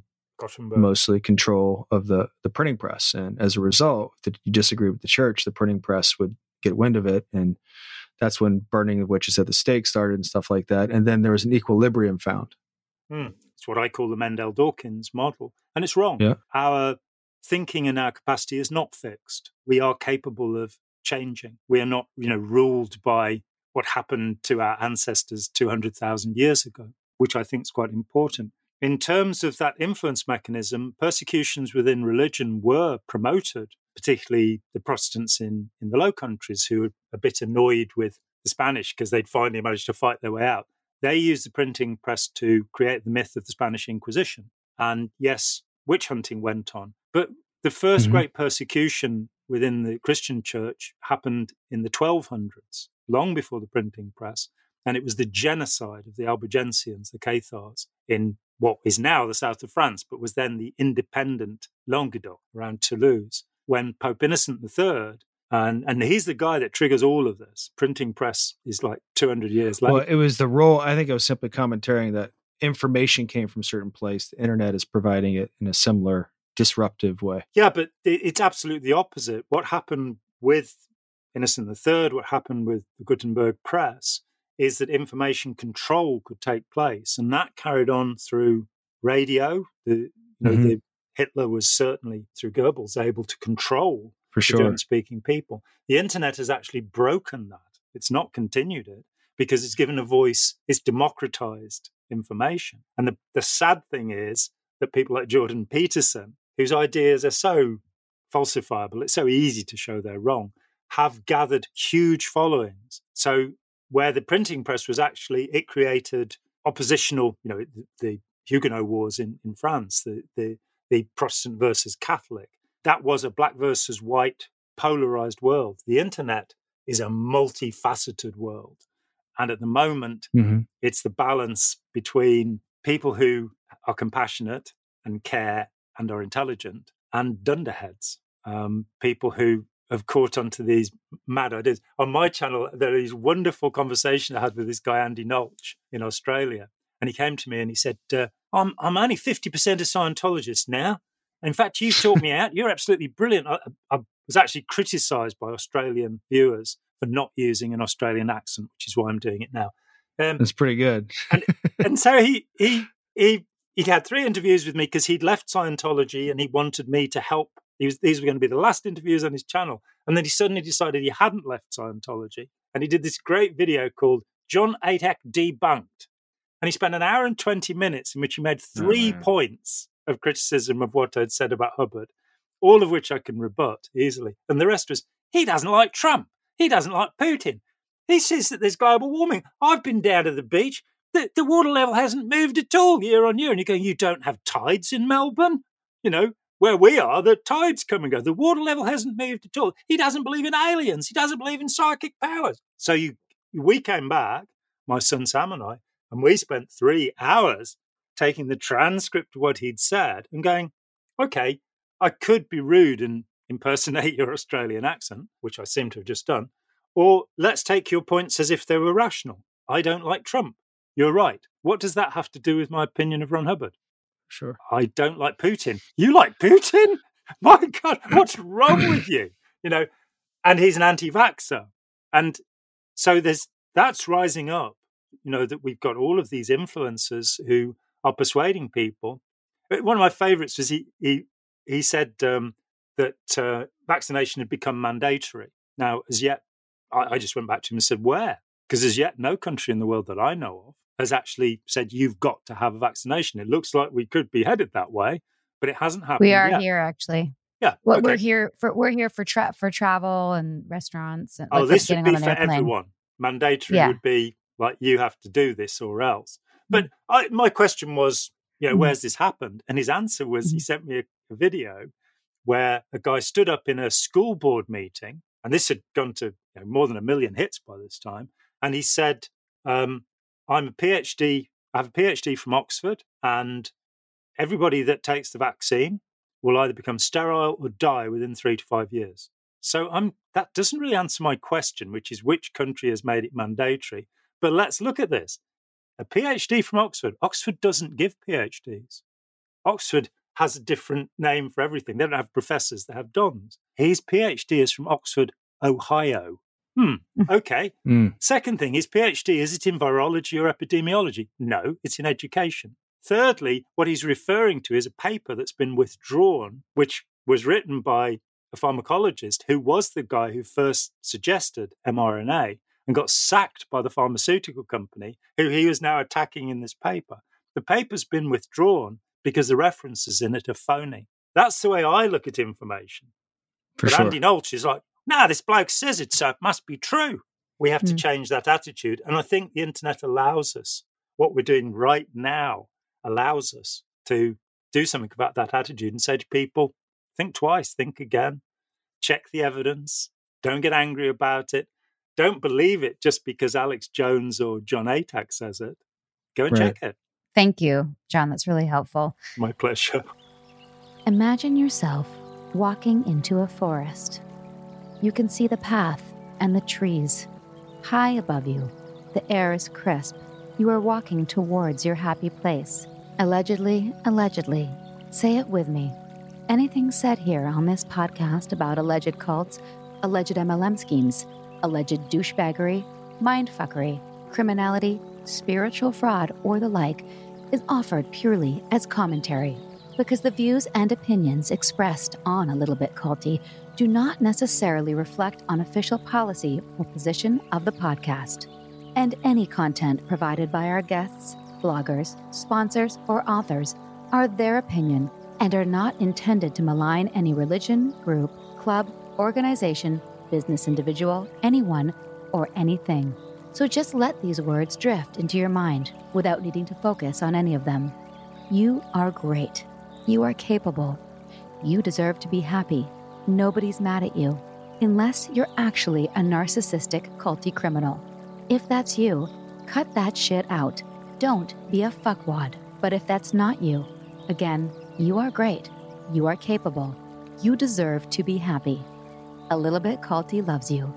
Gothenburg. mostly control of the printing press. And as a result, if you disagree with the church, the printing press would get wind of it. And that's when burning of witches at the stake started and stuff like that. And then there was an equilibrium found. It's what I call the Mendel-Dawkins model. And it's wrong. Yeah. Our thinking and our capacity is not fixed. We are capable of changing. We are not, ruled by what happened to our ancestors 200,000 years ago, which I think is quite important. In terms of that influence mechanism, persecutions within religion were promoted, particularly the Protestants in the Low Countries, who were a bit annoyed with the Spanish because they'd finally managed to fight their way out. They used the printing press to create the myth of the Spanish Inquisition. And yes, witch hunting went on. But the first great persecution within the Christian church happened in the 1200s, long before the printing press. And it was the genocide of the Albigensians, the Cathars, in what is now the south of France, but was then the independent Languedoc around Toulouse, when Pope Innocent III, and he's the guy that triggers all of this. Printing press is like 200 years later. Well, it was the role, I think I was simply commentating that information came from a certain place. The internet is providing it in a similar disruptive way. Yeah, but it's absolutely the opposite. What happened with Innocent III, what happened with the Gutenberg press, is that information control could take place. And that carried on through radio. Hitler was certainly, through Goebbels, able to control For the sure. German-speaking people. The internet has actually broken that. It's not continued it because it's given a voice, it's democratized information. And the sad thing is that people like Jordan Peterson, whose ideas are so falsifiable, it's so easy to show they're wrong, have gathered huge followings. So where the printing press was actually, it created oppositional, the Huguenot wars in France, the Protestant versus Catholic. That was a black versus white polarized world. The internet is a multifaceted world. And at the moment, it's the balance between people who are compassionate and care and are intelligent and dunderheads, people who have caught onto these mad ideas. On my channel, there is wonderful conversation I had with this guy, Andy Nolch, in Australia. And he came to me and he said, I'm only 50% a Scientologist now. In fact, you've taught me out. You're absolutely brilliant. I was actually criticised by Australian viewers for not using an Australian accent, which is why I'm doing it now. That's pretty good. and so he had 3 interviews with me because he'd left Scientology and he wanted me to help. These were going to be the last interviews on his channel. And then he suddenly decided he hadn't left Scientology. And he did this great video called John Aitek Debunked. And he spent an hour and 20 minutes in which he made 3 points of criticism of what I'd said about Hubbard, all of which I can rebut easily. And the rest was, he doesn't like Trump. He doesn't like Putin. He says that there's global warming. I've been down to the beach. The water level hasn't moved at all year on year. And you're going, you don't have tides in Melbourne? Where we are, the tides come and go. The water level hasn't moved at all. He doesn't believe in aliens. He doesn't believe in psychic powers. So we came back, my son Sam and I, and we spent 3 hours taking the transcript of what he'd said and going, okay, I could be rude and impersonate your Australian accent, which I seem to have just done, or let's take your points as if they were rational. I don't like Trump. You're right. What does that have to do with my opinion of Ron Hubbard? Sure. I don't like Putin. You like Putin? My God, what's wrong with you? And he's an anti-vaxxer. And so that's rising up, that we've got all of these influencers who are persuading people. One of my favorites was he said that vaccination had become mandatory. Now, as yet, I just went back to him and said, where? Because as yet, no country in the world that I know of has actually said you've got to have a vaccination. It looks like we could be headed that way, but it hasn't happened We are yet. here, actually. Yeah. Well, okay. we're here for travel and restaurants. And This would getting be on an for airplane. everyone. Mandatory Yeah. would be like you have to do this or else. But my question was, where's this happened? And his answer was he sent me a video where a guy stood up in a school board meeting, and this had gone to more than 1 million hits by this time. And he said, I'm a PhD. I have a PhD from Oxford, and everybody that takes the vaccine will either become sterile or die within 3 to 5 years. So that doesn't really answer my question, which is which country has made it mandatory. But let's look at this. A PhD from Oxford. Oxford doesn't give PhDs. Oxford has a different name for everything. They don't have professors, they have dons. His PhD is from Oxford, Ohio. Okay. Second thing, his PhD, is it in virology or epidemiology? No, it's in education. Thirdly, what he's referring to is a paper that's been withdrawn, which was written by a pharmacologist who was the guy who first suggested mRNA and got sacked by the pharmaceutical company, who he was now attacking in this paper. The paper's been withdrawn because the references in it are phony. That's the way I look at information. For But sure. Andy Nolch is like, nah, this bloke says it, so it must be true. We have to change that attitude. And I think the internet allows us, what we're doing right now allows us to do something about that attitude and say to people, think twice, think again, check the evidence, don't get angry about it. Don't believe it just because Alex Jones or John Atack says it. Go and Right. check it. Thank you, John. That's really helpful. My pleasure. Imagine yourself walking into a forest. You can see the path and the trees. High above you, the air is crisp. You are walking towards your happy place. Allegedly, say it with me. Anything said here on this podcast about alleged cults, alleged MLM schemes, alleged douchebaggery, mindfuckery, criminality, spiritual fraud, or the like is offered purely as commentary, because the views and opinions expressed on A Little Bit Culty do not necessarily reflect on official policy or position of the podcast. And any content provided by our guests, bloggers, sponsors, or authors are their opinion and are not intended to malign any religion, group, club, organization, business individual, anyone, or anything. So just let these words drift into your mind without needing to focus on any of them. You are great. You are capable. You deserve to be happy. Nobody's mad at you, unless you're actually a narcissistic, culty criminal. If that's you, cut that shit out. Don't be a fuckwad. But if that's not you, again, you are great. You are capable. You deserve to be happy. A Little Bit Culty loves you.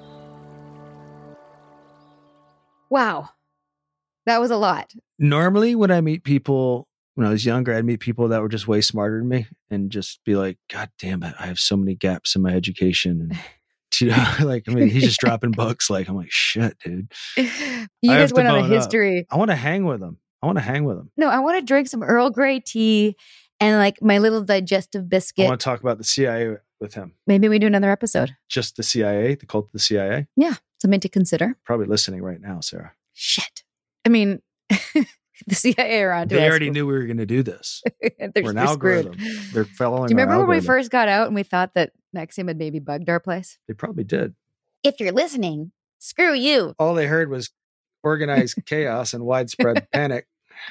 Wow. That was a lot. Normally, when I meet people, when I was younger, I'd meet people that were just way smarter than me and just be like, God damn it, I have so many gaps in my education. And, you know, like, I mean, he's just dropping books. Like, I'm like, shit, dude. You I have just to went on a bone up. history. I want to hang with him. No, I want to drink some Earl Grey tea and like my little digestive I biscuit. want to talk about the CIA with him. Maybe we do another episode. Just the CIA, the cult of the CIA. Yeah. Something to consider. Probably listening right now, Sarah. Shit. I mean, the CIA are on to us. They already knew we were going to do this. They're We're an screwed. algorithm. They're following. Do you remember our when we algorithm. first got out and we thought that Nexium had maybe bugged our place? They probably did. If you're listening, screw you. All they heard was organized chaos and widespread panic.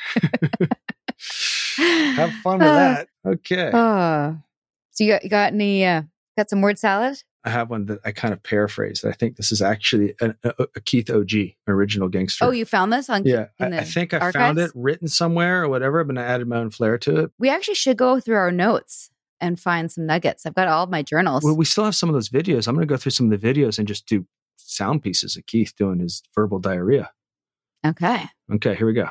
Have fun with that. Okay. So you got any, got some word salad? I have one that I kind of paraphrased. I think this is actually a Keith OG, original gangster. Oh, you found this on yeah. in the I think I archives? found it written somewhere or whatever, but I added my own flair to it. We actually should go through our notes and find some nuggets. I've got all of my journals. Well, we still have some of those videos. I'm going to go through some of the videos and just do sound pieces of Keith doing his verbal diarrhea. Okay. Okay, here we go.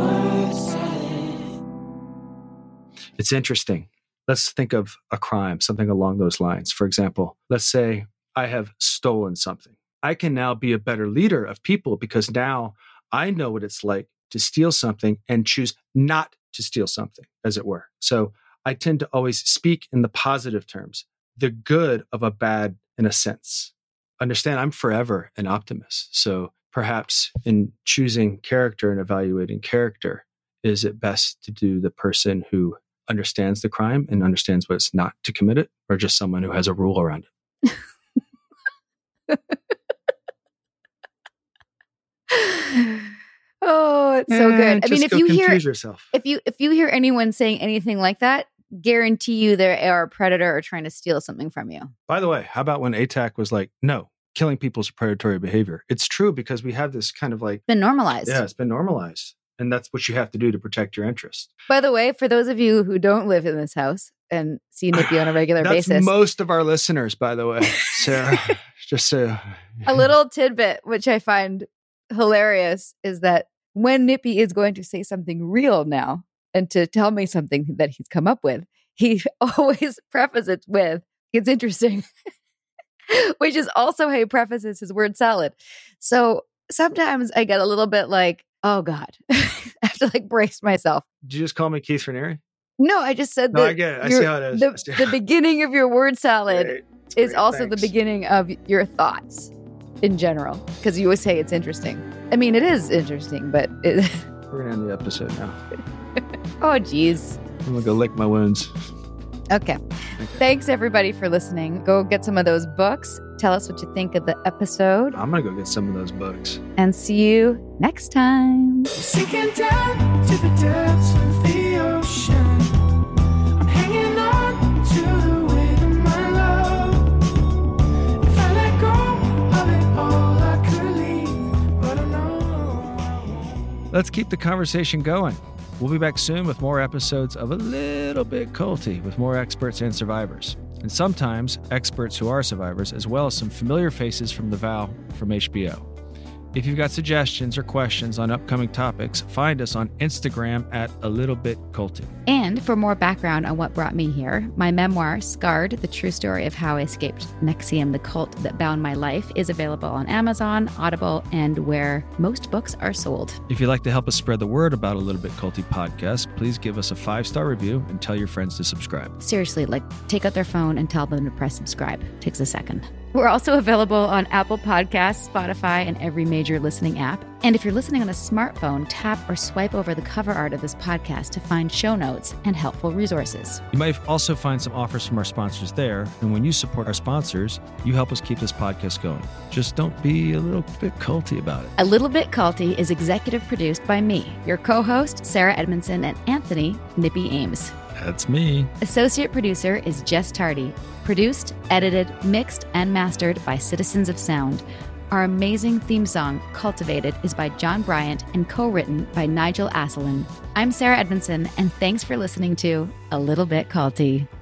It's interesting. Let's think of a crime, something along those lines. For example, let's say I have stolen something. I can now be a better leader of people because now I know what it's like to steal something and choose not to steal something, as it were. So I tend to always speak in the positive terms, the good of a bad in a sense. Understand, I'm forever an optimist. So perhaps in choosing character and evaluating character, is it best to do the person who understands the crime and understands what it's not to commit it, or just someone who has a rule around it? Oh, it's so good. I mean, Just if go you hear confuse yourself. if you hear anyone saying anything like that, guarantee you they are a predator or trying to steal something from you. By the way, how about when ATAC was like, no, killing people is predatory behavior? It's true because we have this kind of like, Been normalized. yeah, it's been normalized. And that's what you have to do to protect your interest. By the way, for those of you who don't live in this house and see Nippy on a regular That's basis, most of our listeners, by the way, Sarah. Just so a little tidbit which I find hilarious is that when Nippy is going to say something real now, and to tell me something that he's come up with, he always prefaces it with, it's interesting, which is also how he prefaces his word salad. So sometimes I get a little bit like, oh God, I have to like brace myself. Did you just call me Keith Raniere? No, I just said No, that I get it. I see how it is. the beginning of your word salad Great. It's is great. also Thanks. the beginning of your thoughts in general, because you always say it's interesting. I mean, it is interesting, but We're going to end the episode now. oh, geez. I'm going to go lick my wounds. Okay. Thanks, everybody, for listening. Go get some of those books. Tell us what you think of the episode, I'm going to go get some of those books. and see you next time. Sinking down to the depths of the ocean. I'm hanging on to the weight of my love. If I let go of it all, I could leave, but I know I won't. Let's keep the conversation going. We'll be back soon with more episodes of A Little Bit Culty with more experts and survivors. And sometimes experts who are survivors, as well as some familiar faces from The Vow from HBO. If you've got suggestions or questions on upcoming topics, find us on Instagram at A Little Bit Culty. And for more background on what brought me here, my memoir, Scarred, the true story of how I escaped NXIVM, the cult that bound my life, is available on Amazon, Audible, and where most books are sold. If you'd like to help us spread the word about A Little Bit Culty podcast, please give us a 5-star review and tell your friends to subscribe. Seriously, like take out their phone and tell them to press subscribe. Takes a second. We're also available on Apple Podcasts, Spotify, and every major listening app. And if you're listening on a smartphone, tap or swipe over the cover art of this podcast to find show notes and helpful resources. You might also find some offers from our sponsors there. And when you support our sponsors, you help us keep this podcast going. Just don't be a little bit culty about it. A Little Bit Culty is executive produced by me, your co-host, Sarah Edmondson, and Anthony Nippy Ames. That's me. Associate producer is Jess Tardy. Produced, edited, mixed, and mastered by Citizens of Sound. Our amazing theme song, Cultivated, is by John Bryant and co-written by Nigel Asselin. I'm Sarah Edmondson, and thanks for listening to A Little Bit Culty.